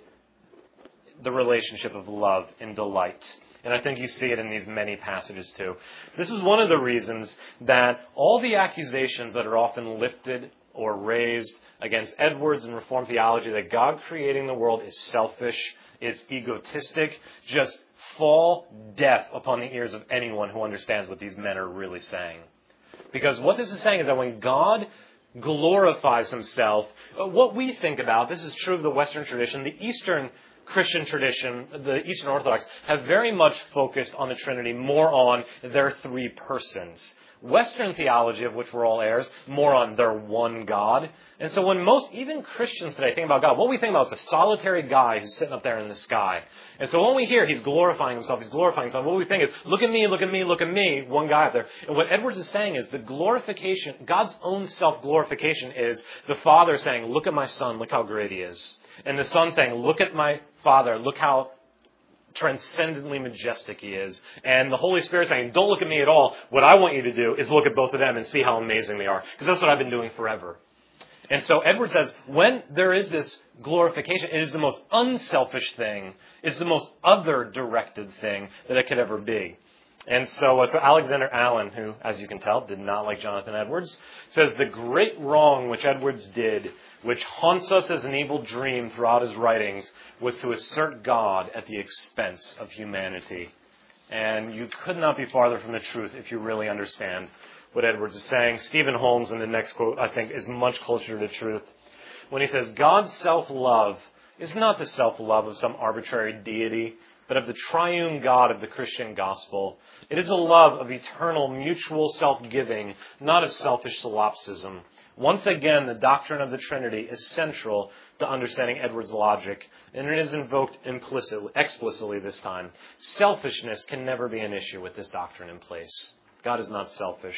the relationship of love and delight. And I think you see it in these many passages too. This is one of the reasons that all the accusations that are often lifted or raised against Edwards and Reformed theology that God creating the world is selfish, is egotistic, just fall deaf upon the ears of anyone who understands what these men are really saying. Because what this is saying is that when God glorifies Himself, what we think about, this is true of the Western tradition, the Eastern Christian tradition, the Eastern Orthodox, have very much focused on the Trinity, more on their three persons. Western theology, of which we're all heirs, more on their one God. And so when most, even Christians today, think about God, what we think about is a solitary guy who's sitting up there in the sky. And so when we hear He's glorifying Himself, He's glorifying Himself, what we think is, look at me, look at me, look at me, one guy up there. And what Edwards is saying is the glorification, God's own self-glorification is the Father saying, look at my Son, look how great He is. And the Son saying, look at my Father, look how transcendently majestic He is. And the Holy Spirit saying, don't look at me at all. What I want you to do is look at both of them and see how amazing they are. Because that's what I've been doing forever. And so Edward says, when there is this glorification, it is the most unselfish thing. It's the most other-directed thing that it could ever be. And so, uh, so Alexander Allen, who, as you can tell, did not like Jonathan Edwards, says the great wrong which Edwards did, which haunts us as an evil dream throughout his writings, was to assert God at the expense of humanity. And you could not be farther from the truth if you really understand what Edwards is saying. Stephen Holmes, in the next quote, I think, is much closer to the truth when he says, God's self-love is not the self-love of some arbitrary deity, but of the triune God of the Christian gospel. It is a love of eternal mutual self-giving, not of selfish solipsism. Once again, the doctrine of the Trinity is central to understanding Edwards' logic, and it is invoked implicitly, explicitly this time. Selfishness can never be an issue with this doctrine in place. God is not selfish.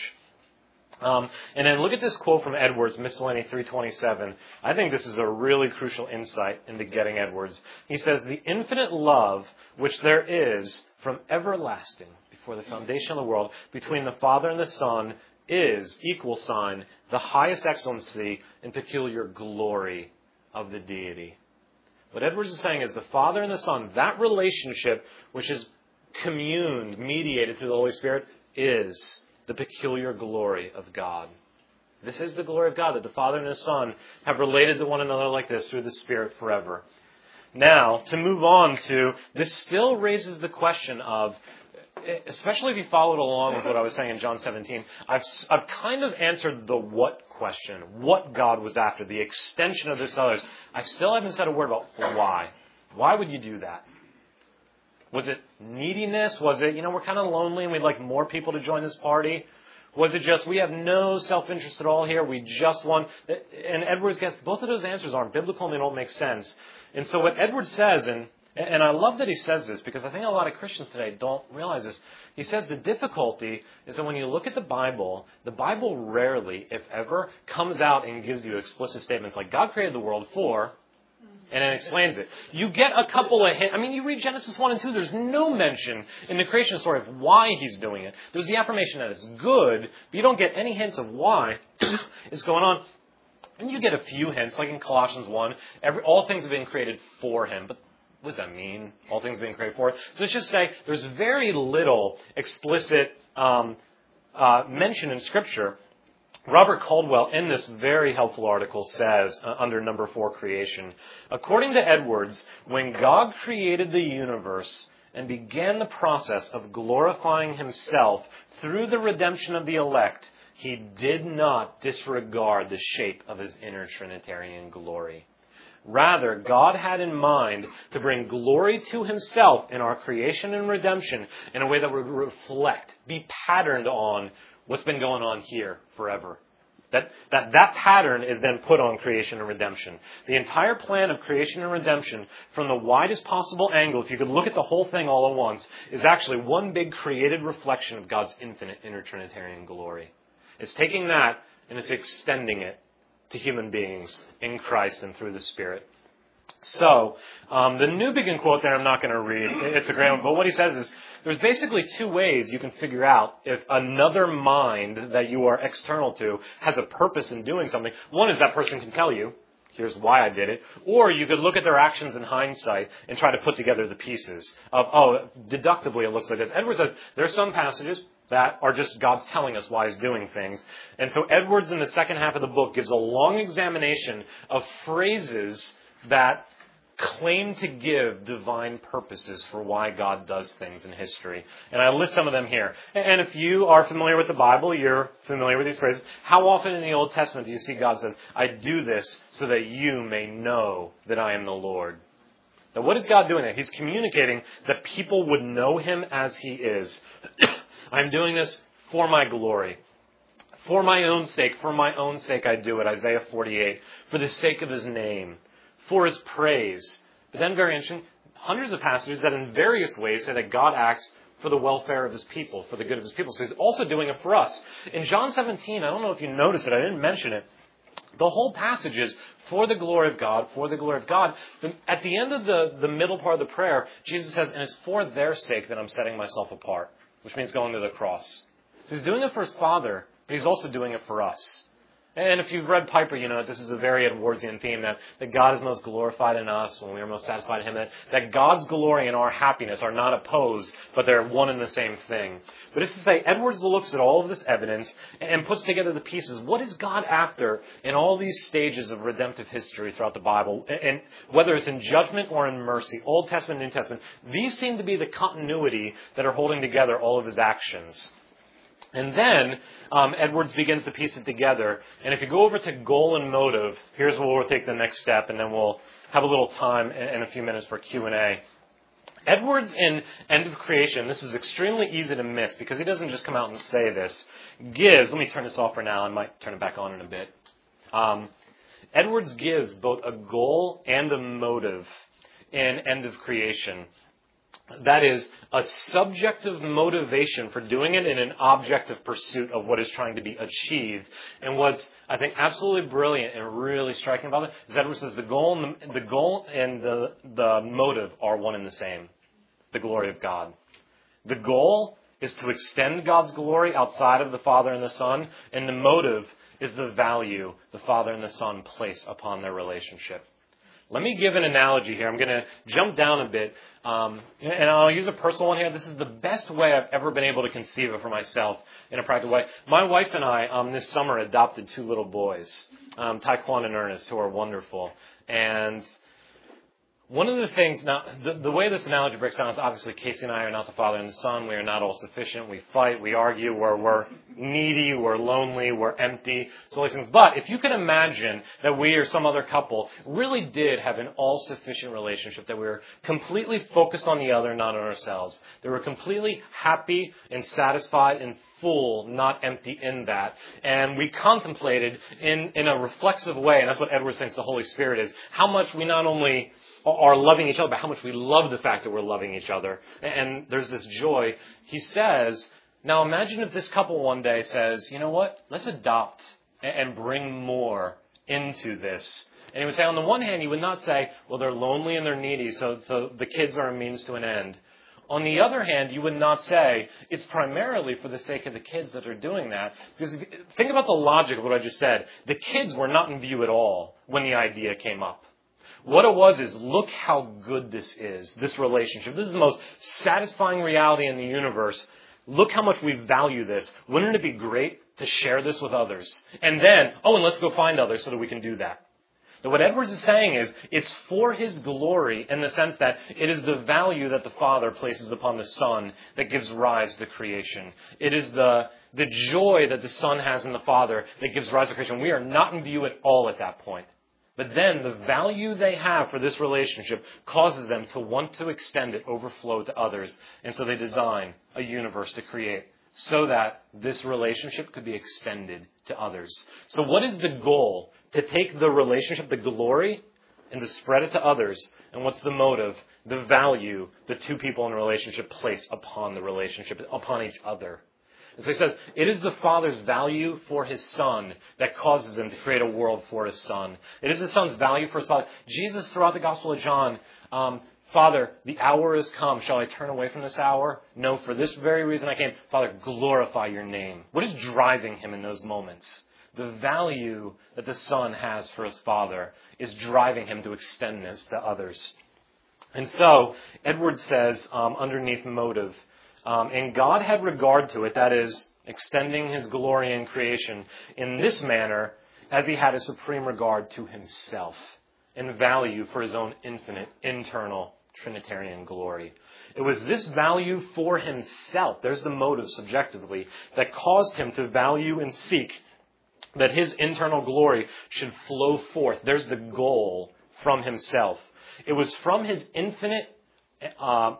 Um, and then look at this quote from Edwards, Miscellany three twenty-seven. I think this is a really crucial insight into getting Edwards. He says, the infinite love which there is from everlasting, before the foundation of the world, between the Father and the Son is, equal sign, the highest excellency and peculiar glory of the deity. What Edwards is saying is the Father and the Son, that relationship which is communed, mediated through the Holy Spirit, is the peculiar glory of God. This is the glory of God, that the Father and the Son have related to one another like this through the Spirit forever. Now, to move on to, this still raises the question of, especially if you followed along with what I was saying in John seventeen, I've, I've kind of answered the what question, what God was after, the extension of this to others. I still haven't said a word about why. Why would you do that? Was it neediness? Was it, you know, we're kind of lonely and we'd like more people to join this party? Was it just, we have no self-interest at all here, we just want... And Edwards gets, both of those answers aren't biblical and they don't make sense. And so what Edwards says, and and I love that he says this, because I think a lot of Christians today don't realize this. He says the difficulty is that when you look at the Bible, the Bible rarely, if ever, comes out and gives you explicit statements like, God created the world for... and it explains it. You get a couple of hints. I mean, you read Genesis one and two, there's no mention in the creation story of why He's doing it. There's the affirmation that it's good, but you don't get any hints of why is going on. And you get a few hints, like in Colossians one, every, all things have been created for Him. But what does that mean? All things have been created for Him? So let's just say there's very little explicit um, uh, mention in Scripture. Robert Caldwell, in this very helpful article, says, uh, under number four, creation, according to Edwards, when God created the universe and began the process of glorifying Himself through the redemption of the elect, He did not disregard the shape of His inner Trinitarian glory. Rather, God had in mind to bring glory to himself in our creation and redemption in a way that would reflect, be patterned on what's been going on here forever. That, that that pattern is then put on creation and redemption. The entire plan of creation and redemption, from the widest possible angle, if you could look at the whole thing all at once, is actually one big created reflection of God's infinite intertrinitarian glory. It's taking that and it's extending it to human beings in Christ and through the Spirit. So, um, the Newbigin quote there I'm not going to read. It's a great one. But what he says is, there's basically two ways you can figure out if another mind that you are external to has a purpose in doing something. One is that person can tell you, here's why I did it. Or you could look at their actions in hindsight and try to put together the pieces of, oh, deductively it looks like this. Edwards says there are some passages that are just God's telling us why he's doing things. And so Edwards in the second half of the book gives a long examination of phrases that claim to give divine purposes for why God does things in history. And I list some of them here. And if you are familiar with the Bible, you're familiar with these phrases. How often in the Old Testament do you see God says, I do this so that you may know that I am the Lord? Now, what is God doing there? He's communicating that people would know him as he is. I'm doing this for my glory. For my own sake, for my own sake I do it, Isaiah forty-eight. For the sake of his name. For his praise. But then, very interesting, hundreds of passages that in various ways say that God acts for the welfare of his people, for the good of his people. So he's also doing it for us. In John seventeen, I don't know if you noticed it, I didn't mention it, the whole passage is for the glory of God, for the glory of God. At the end of the, the middle part of the prayer, Jesus says, and it's for their sake that I'm setting myself apart, which means going to the cross. So he's doing it for his Father, but he's also doing it for us. And if you've read Piper, you know this is a very Edwardsian theme, that, that God is most glorified in us when we are most satisfied in him, that, that God's glory and our happiness are not opposed, but they're one and the same thing. But it's to say, Edwards looks at all of this evidence and puts together the pieces. What is God after in all these stages of redemptive history throughout the Bible? And whether it's in judgment or in mercy, Old Testament and New Testament, these seem to be the continuity that are holding together all of his actions. And then um, Edwards begins to piece it together. And if you go over to goal and motive, here's where we'll take the next step, and then we'll have a little time in a few minutes for Q and A. Edwards in End of Creation, this is extremely easy to miss because he doesn't just come out and say this, gives, let me turn this off for now, I might turn it back on in a bit. Um, Edwards gives both a goal and a motive in End of Creation. That is a subjective motivation for doing it in an objective pursuit of what is trying to be achieved. And what's, I think, absolutely brilliant and really striking about it is that Edwards says the goal and the, the goal and the, the motive are one and the same. The glory of God. The goal is to extend God's glory outside of the Father and the Son, and the motive is the value the Father and the Son place upon their relationship. Let me give an analogy here. I'm going to jump down a bit, um, and I'll use a personal one here. This is the best way I've ever been able to conceive of for myself in a practical way. My wife and I, um, this summer, adopted two little boys, um, Taekwon and Ernest, who are wonderful. And one of the things, now, the, the way this analogy breaks down is obviously Casey and I are not the Father and the Son. We are not all sufficient. We fight, we argue, we're, we're needy, we're lonely, we're empty. So all these things. But if you can imagine that we or some other couple really did have an all-sufficient relationship, that we were completely focused on the other, not on ourselves. That we're completely happy and satisfied and full, not empty in that. And we contemplated in, in a reflexive way, and that's what Edwards thinks the Holy Spirit is, how much we not only are loving each other, but how much we love the fact that we're loving each other. And there's this joy. He says, now imagine if this couple one day says, you know what, let's adopt and bring more into this. And he would say, on the one hand, he would not say, well, they're lonely and they're needy, so, so the kids are a means to an end. On the other hand, you would not say, it's primarily for the sake of the kids that are doing that. Because think about the logic of what I just said. The kids were not in view at all when the idea came up. What it was is, look how good this is, this relationship. This is the most satisfying reality in the universe. Look how much we value this. Wouldn't it be great to share this with others? And then, oh, and let's go find others so that we can do that. Now, what Edwards is saying is, it's for his glory in the sense that it is the value that the Father places upon the Son that gives rise to creation. It is the, the joy that the Son has in the Father that gives rise to creation. We are not in view at all at that point. But then the value they have for this relationship causes them to want to extend it, overflow to others. And so they design a universe to create so that this relationship could be extended to others. So what is the goal? To take the relationship, the glory, and to spread it to others. And what's the motive? The value the two people in a relationship place upon the relationship, upon each other. And so he says, it is the Father's value for his Son that causes him to create a world for his Son. It is the Son's value for his Father. Jesus, throughout the Gospel of John, um, Father, the hour is come. Shall I turn away from this hour? No, for this very reason I came. Father, glorify your name. What is driving him in those moments? The value that the Son has for his Father is driving him to extend this to others. And so, Edwards says, um, underneath motive, um, and God had regard to it, that is, extending his glory in creation in this manner, as he had a supreme regard to himself and value for his own infinite, internal, Trinitarian glory. It was this value for himself, there's the motive subjectively, that caused him to value and seek that his internal glory should flow forth. There's the goal from himself. It was from his infinite, uh,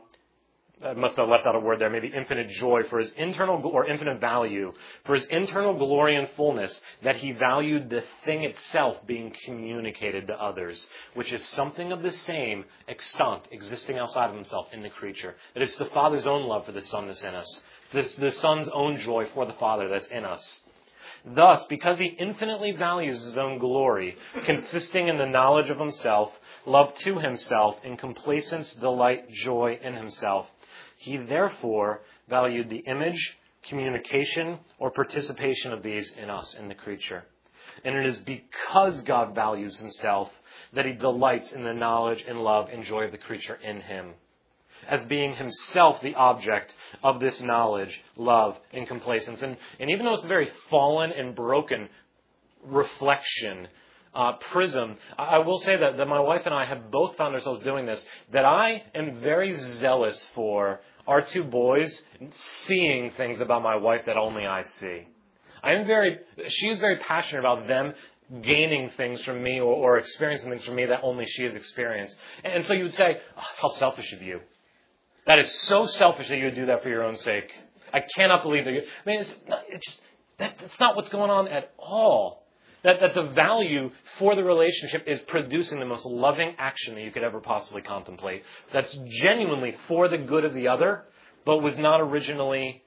I must have left out a word there, maybe infinite joy, for his internal, or infinite value, for his internal glory and fullness, that he valued the thing itself being communicated to others, which is something of the same extant, existing outside of himself in the creature. That it's the Father's own love for the Son that's in us. It's the Son's own joy for the Father that's in us. Thus, because he infinitely values his own glory, consisting in the knowledge of himself, love to himself, and complacence, delight, joy in himself, he therefore valued the image, communication, or participation of these in us, in the creature. And it is because God values himself that he delights in the knowledge and love and joy of the creature in him, as being himself the object of this knowledge, love, and complacence. And, and even though it's a very fallen and broken reflection, uh, prism, I, I will say that, that my wife and I have both found ourselves doing this, that I am very zealous for our two boys seeing things about my wife that only I see. I am very, she is very passionate about them gaining things from me or, or experiencing things from me that only she has experienced. And, and so you would say, oh, how selfish of you. That is so selfish that you would do that for your own sake. I cannot believe that you... I mean, it's, not, it's just, that, that's not what's going on at all. That, that the value for the relationship is producing the most loving action that you could ever possibly contemplate. That's genuinely for the good of the other, but was not originally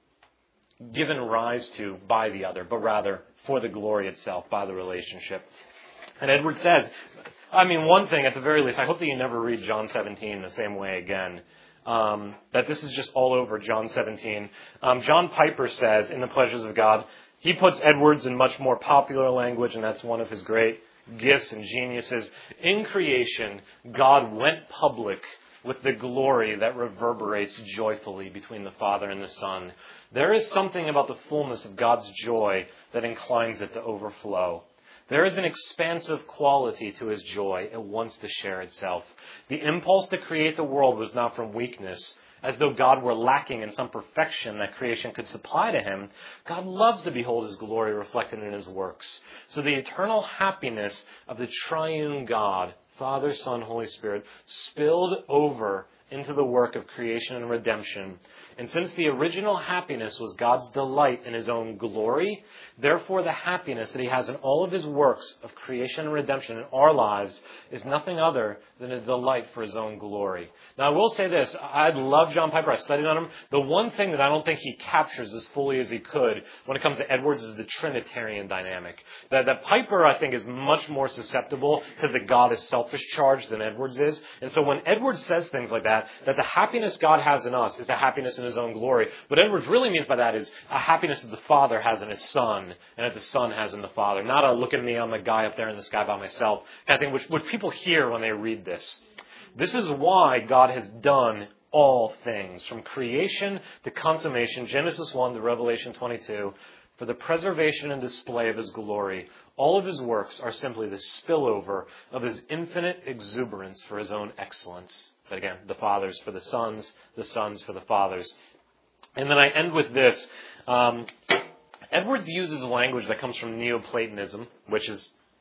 given rise to by the other, but rather for the glory itself, by the relationship. And Edward says, I mean, one thing at the very least, I hope that you never read John seventeen the same way again. Um, that this is just all over John seventeen. Um, John Piper says in The Pleasures of God, he puts Edwards in much more popular language, and that's one of his great gifts and geniuses. In creation, God went public with the glory that reverberates joyfully between the Father and the Son. There is something about the fullness of God's joy that inclines it to overflow. There is an expansive quality to his joy. It wants to share itself. The impulse to create the world was not from weakness, as though God were lacking in some perfection that creation could supply to him. God loves to behold his glory reflected in his works. So the eternal happiness of the triune God, Father, Son, Holy Spirit, spilled over into the work of creation and redemption. And since the original happiness was God's delight in his own glory, therefore the happiness that he has in all of his works of creation and redemption in our lives is nothing other than a delight for his own glory. Now, I will say this. I love John Piper. I studied on him. The one thing that I don't think he captures as fully as he could when it comes to Edwards is the Trinitarian dynamic. That, that Piper, I think, is much more susceptible to the God is selfish charge than Edwards is. And so when Edwards says things like that, that the happiness God has in us is the happiness in his own glory, what Edwards really means by that is a happiness that the Father has in his Son and that the Son has in the Father. Not a look at me, I'm the guy up there in the sky by myself kind of thing, which, which people hear when they read this. This is why God has done all things, from creation to consummation, Genesis one to Revelation twenty-two, for the preservation and display of his glory. All of his works are simply the spillover of his infinite exuberance for his own excellence. But again, the fathers for the sons, the sons for the fathers. And then I end with this. Um, Edwards uses language that comes from Neoplatonism, which is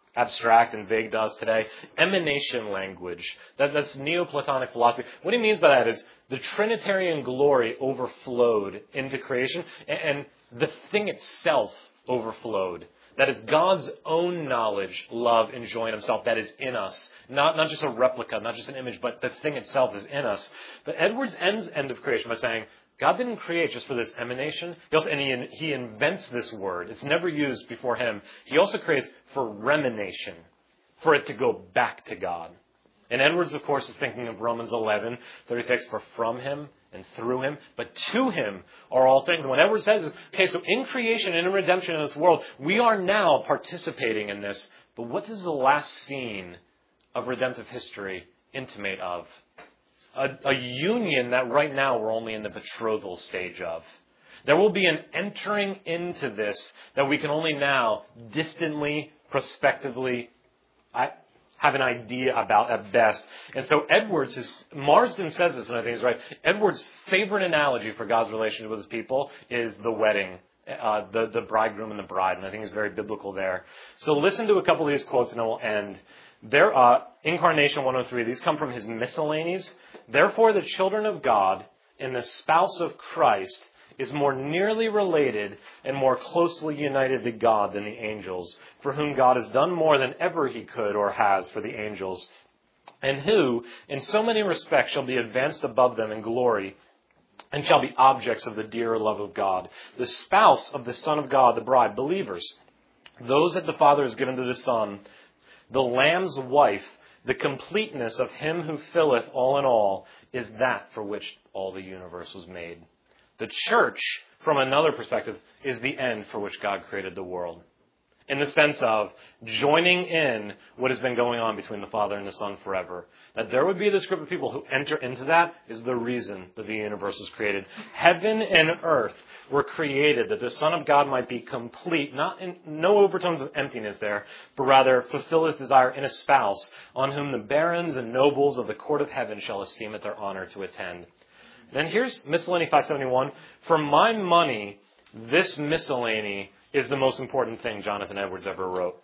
abstract and vague to us today. Emanation language. That, that's Neoplatonic philosophy. What he means by that is the Trinitarian glory overflowed into creation, and, and the thing itself overflowed. That is God's own knowledge, love, and joy in himself that is in us. Not, not just a replica, not just an image, but the thing itself is in us. But Edwards ends end of creation by saying, God didn't create just for this emanation. He also, and he, he invents this word. It's never used before him. He also creates for remanation, for it to go back to God. And Edwards, of course, is thinking of Romans eleven thirty-six, for from him and through him, but to him are all things. And what Edwards says is, okay, so in creation and in redemption in this world, we are now participating in this. But what does the last scene of redemptive history intimate of? A, a union that right now we're only in the betrothal stage of. There will be an entering into this that we can only now distantly, prospectively I, have an idea about at best. And so Edwards, is, Marsden says this, and I think he's right. Edwards' favorite analogy for God's relationship with his people is the wedding, uh, the, the bridegroom and the bride, and I think it's very biblical there. So listen to a couple of these quotes and then we'll end. There, uh, Incarnation one oh three, these come from his Miscellanies. Therefore, the children of God and the spouse of Christ is more nearly related and more closely united to God than the angels, for whom God has done more than ever he could or has for the angels, and who, in so many respects, shall be advanced above them in glory, and shall be objects of the dearer love of God. The spouse of the Son of God, the bride, believers, those that the Father has given to the Son, the Lamb's wife, the completeness of him who filleth all in all, is that for which all the universe was made. The church, from another perspective, is the end for which God created the world. In the sense of joining in what has been going on between the Father and the Son forever. That there would be this group of people who enter into that is the reason that the universe was created. Heaven and earth were created that the Son of God might be complete, not in, no overtones of emptiness there, but rather fulfill his desire in a spouse on whom the barons and nobles of the court of heaven shall esteem it their honor to attend. Then here's Miscellany five seventy-one. For my money, this miscellany is the most important thing Jonathan Edwards ever wrote.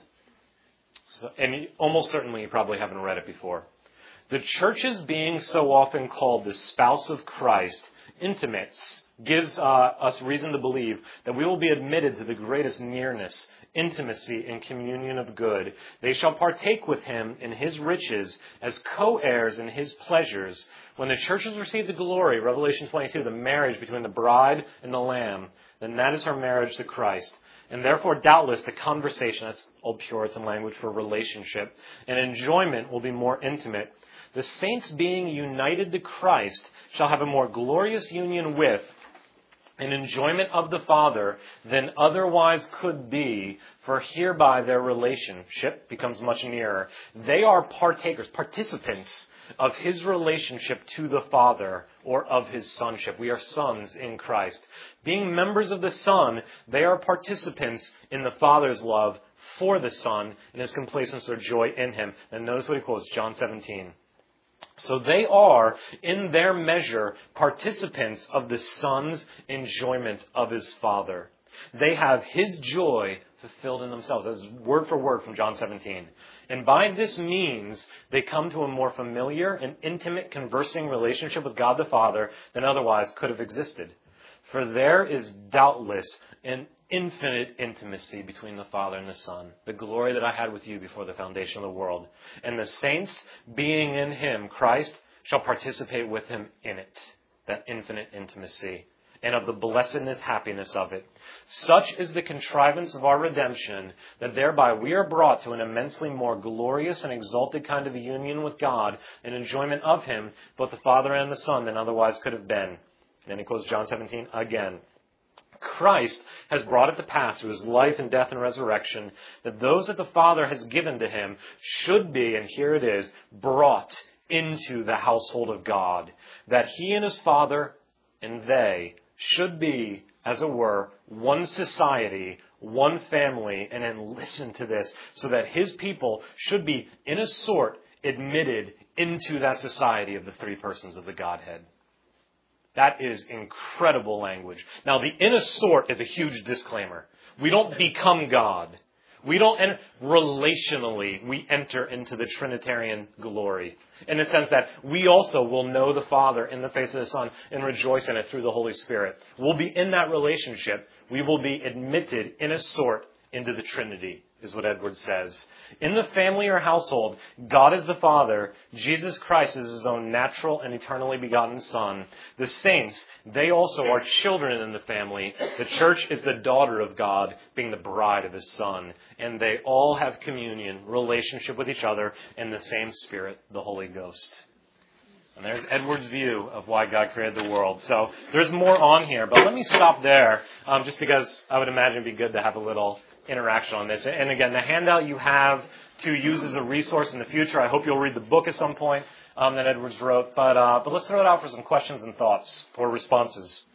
So, and almost certainly you probably haven't read it before. The church's being so often called the spouse of Christ intimates, gives uh, us reason to believe that we will be admitted to the greatest nearness, intimacy, and communion of good. They shall partake with him in his riches as co-heirs in his pleasures. When the church has received the glory, Revelation twenty-two, the marriage between the bride and the Lamb, then that is her marriage to Christ. And therefore, doubtless, the conversation, that's old Puritan language for relationship, and enjoyment will be more intimate. The saints being united to Christ shall have a more glorious union with an enjoyment of the Father than otherwise could be, for hereby their relationship becomes much nearer. They are partakers, participants of his relationship to the Father, or of his sonship. We are sons in Christ. Being members of the Son, they are participants in the Father's love for the Son and his complacence or joy in him. And notice what he quotes, John seventeen. So they are, in their measure, participants of the Son's enjoyment of his Father. They have his joy fulfilled in themselves. That's word for word from John seventeen. And by this means, they come to a more familiar and intimate conversing relationship with God the Father than otherwise could have existed. For there is doubtless an infinite intimacy between the Father and the Son, the glory that I had with you before the foundation of the world. And the saints, being in him, Christ, shall participate with him in it, that infinite intimacy, and of the blessedness, happiness of it. Such is the contrivance of our redemption, that thereby we are brought to an immensely more glorious and exalted kind of union with God, and enjoyment of him, both the Father and the Son, than otherwise could have been. Then he quotes John seventeen again. Christ has brought it to pass through his life and death and resurrection that those that the Father has given to him should be, and here it is, brought into the household of God, that he and his Father and they should be, as it were, one society, one family, and then listen to this, so that his people should be, in a sort, admitted into that society of the three persons of the Godhead. That is incredible language. Now, the in a sort is a huge disclaimer. We don't become God. We don't enter, relationally, we enter into the Trinitarian glory. In the sense that we also will know the Father in the face of the Son and rejoice in it through the Holy Spirit. We'll be in that relationship. We will be admitted, in a sort, into the Trinity, is what Edwards says. In the family or household, God is the Father, Jesus Christ is his own natural and eternally begotten Son. The saints, they also are children in the family. The church is the daughter of God, being the bride of his Son. And they all have communion, relationship with each other, in the same Spirit, the Holy Ghost. And there's Edwards' view of why God created the world. So there's more on here, but let me stop there, um, just because I would imagine it'd be good to have a little interaction on this. And again, the handout you have to use as a resource in the future. I hope you'll read the book at some point um, that Edwards wrote. But uh, but let's throw it out for some questions and thoughts or responses.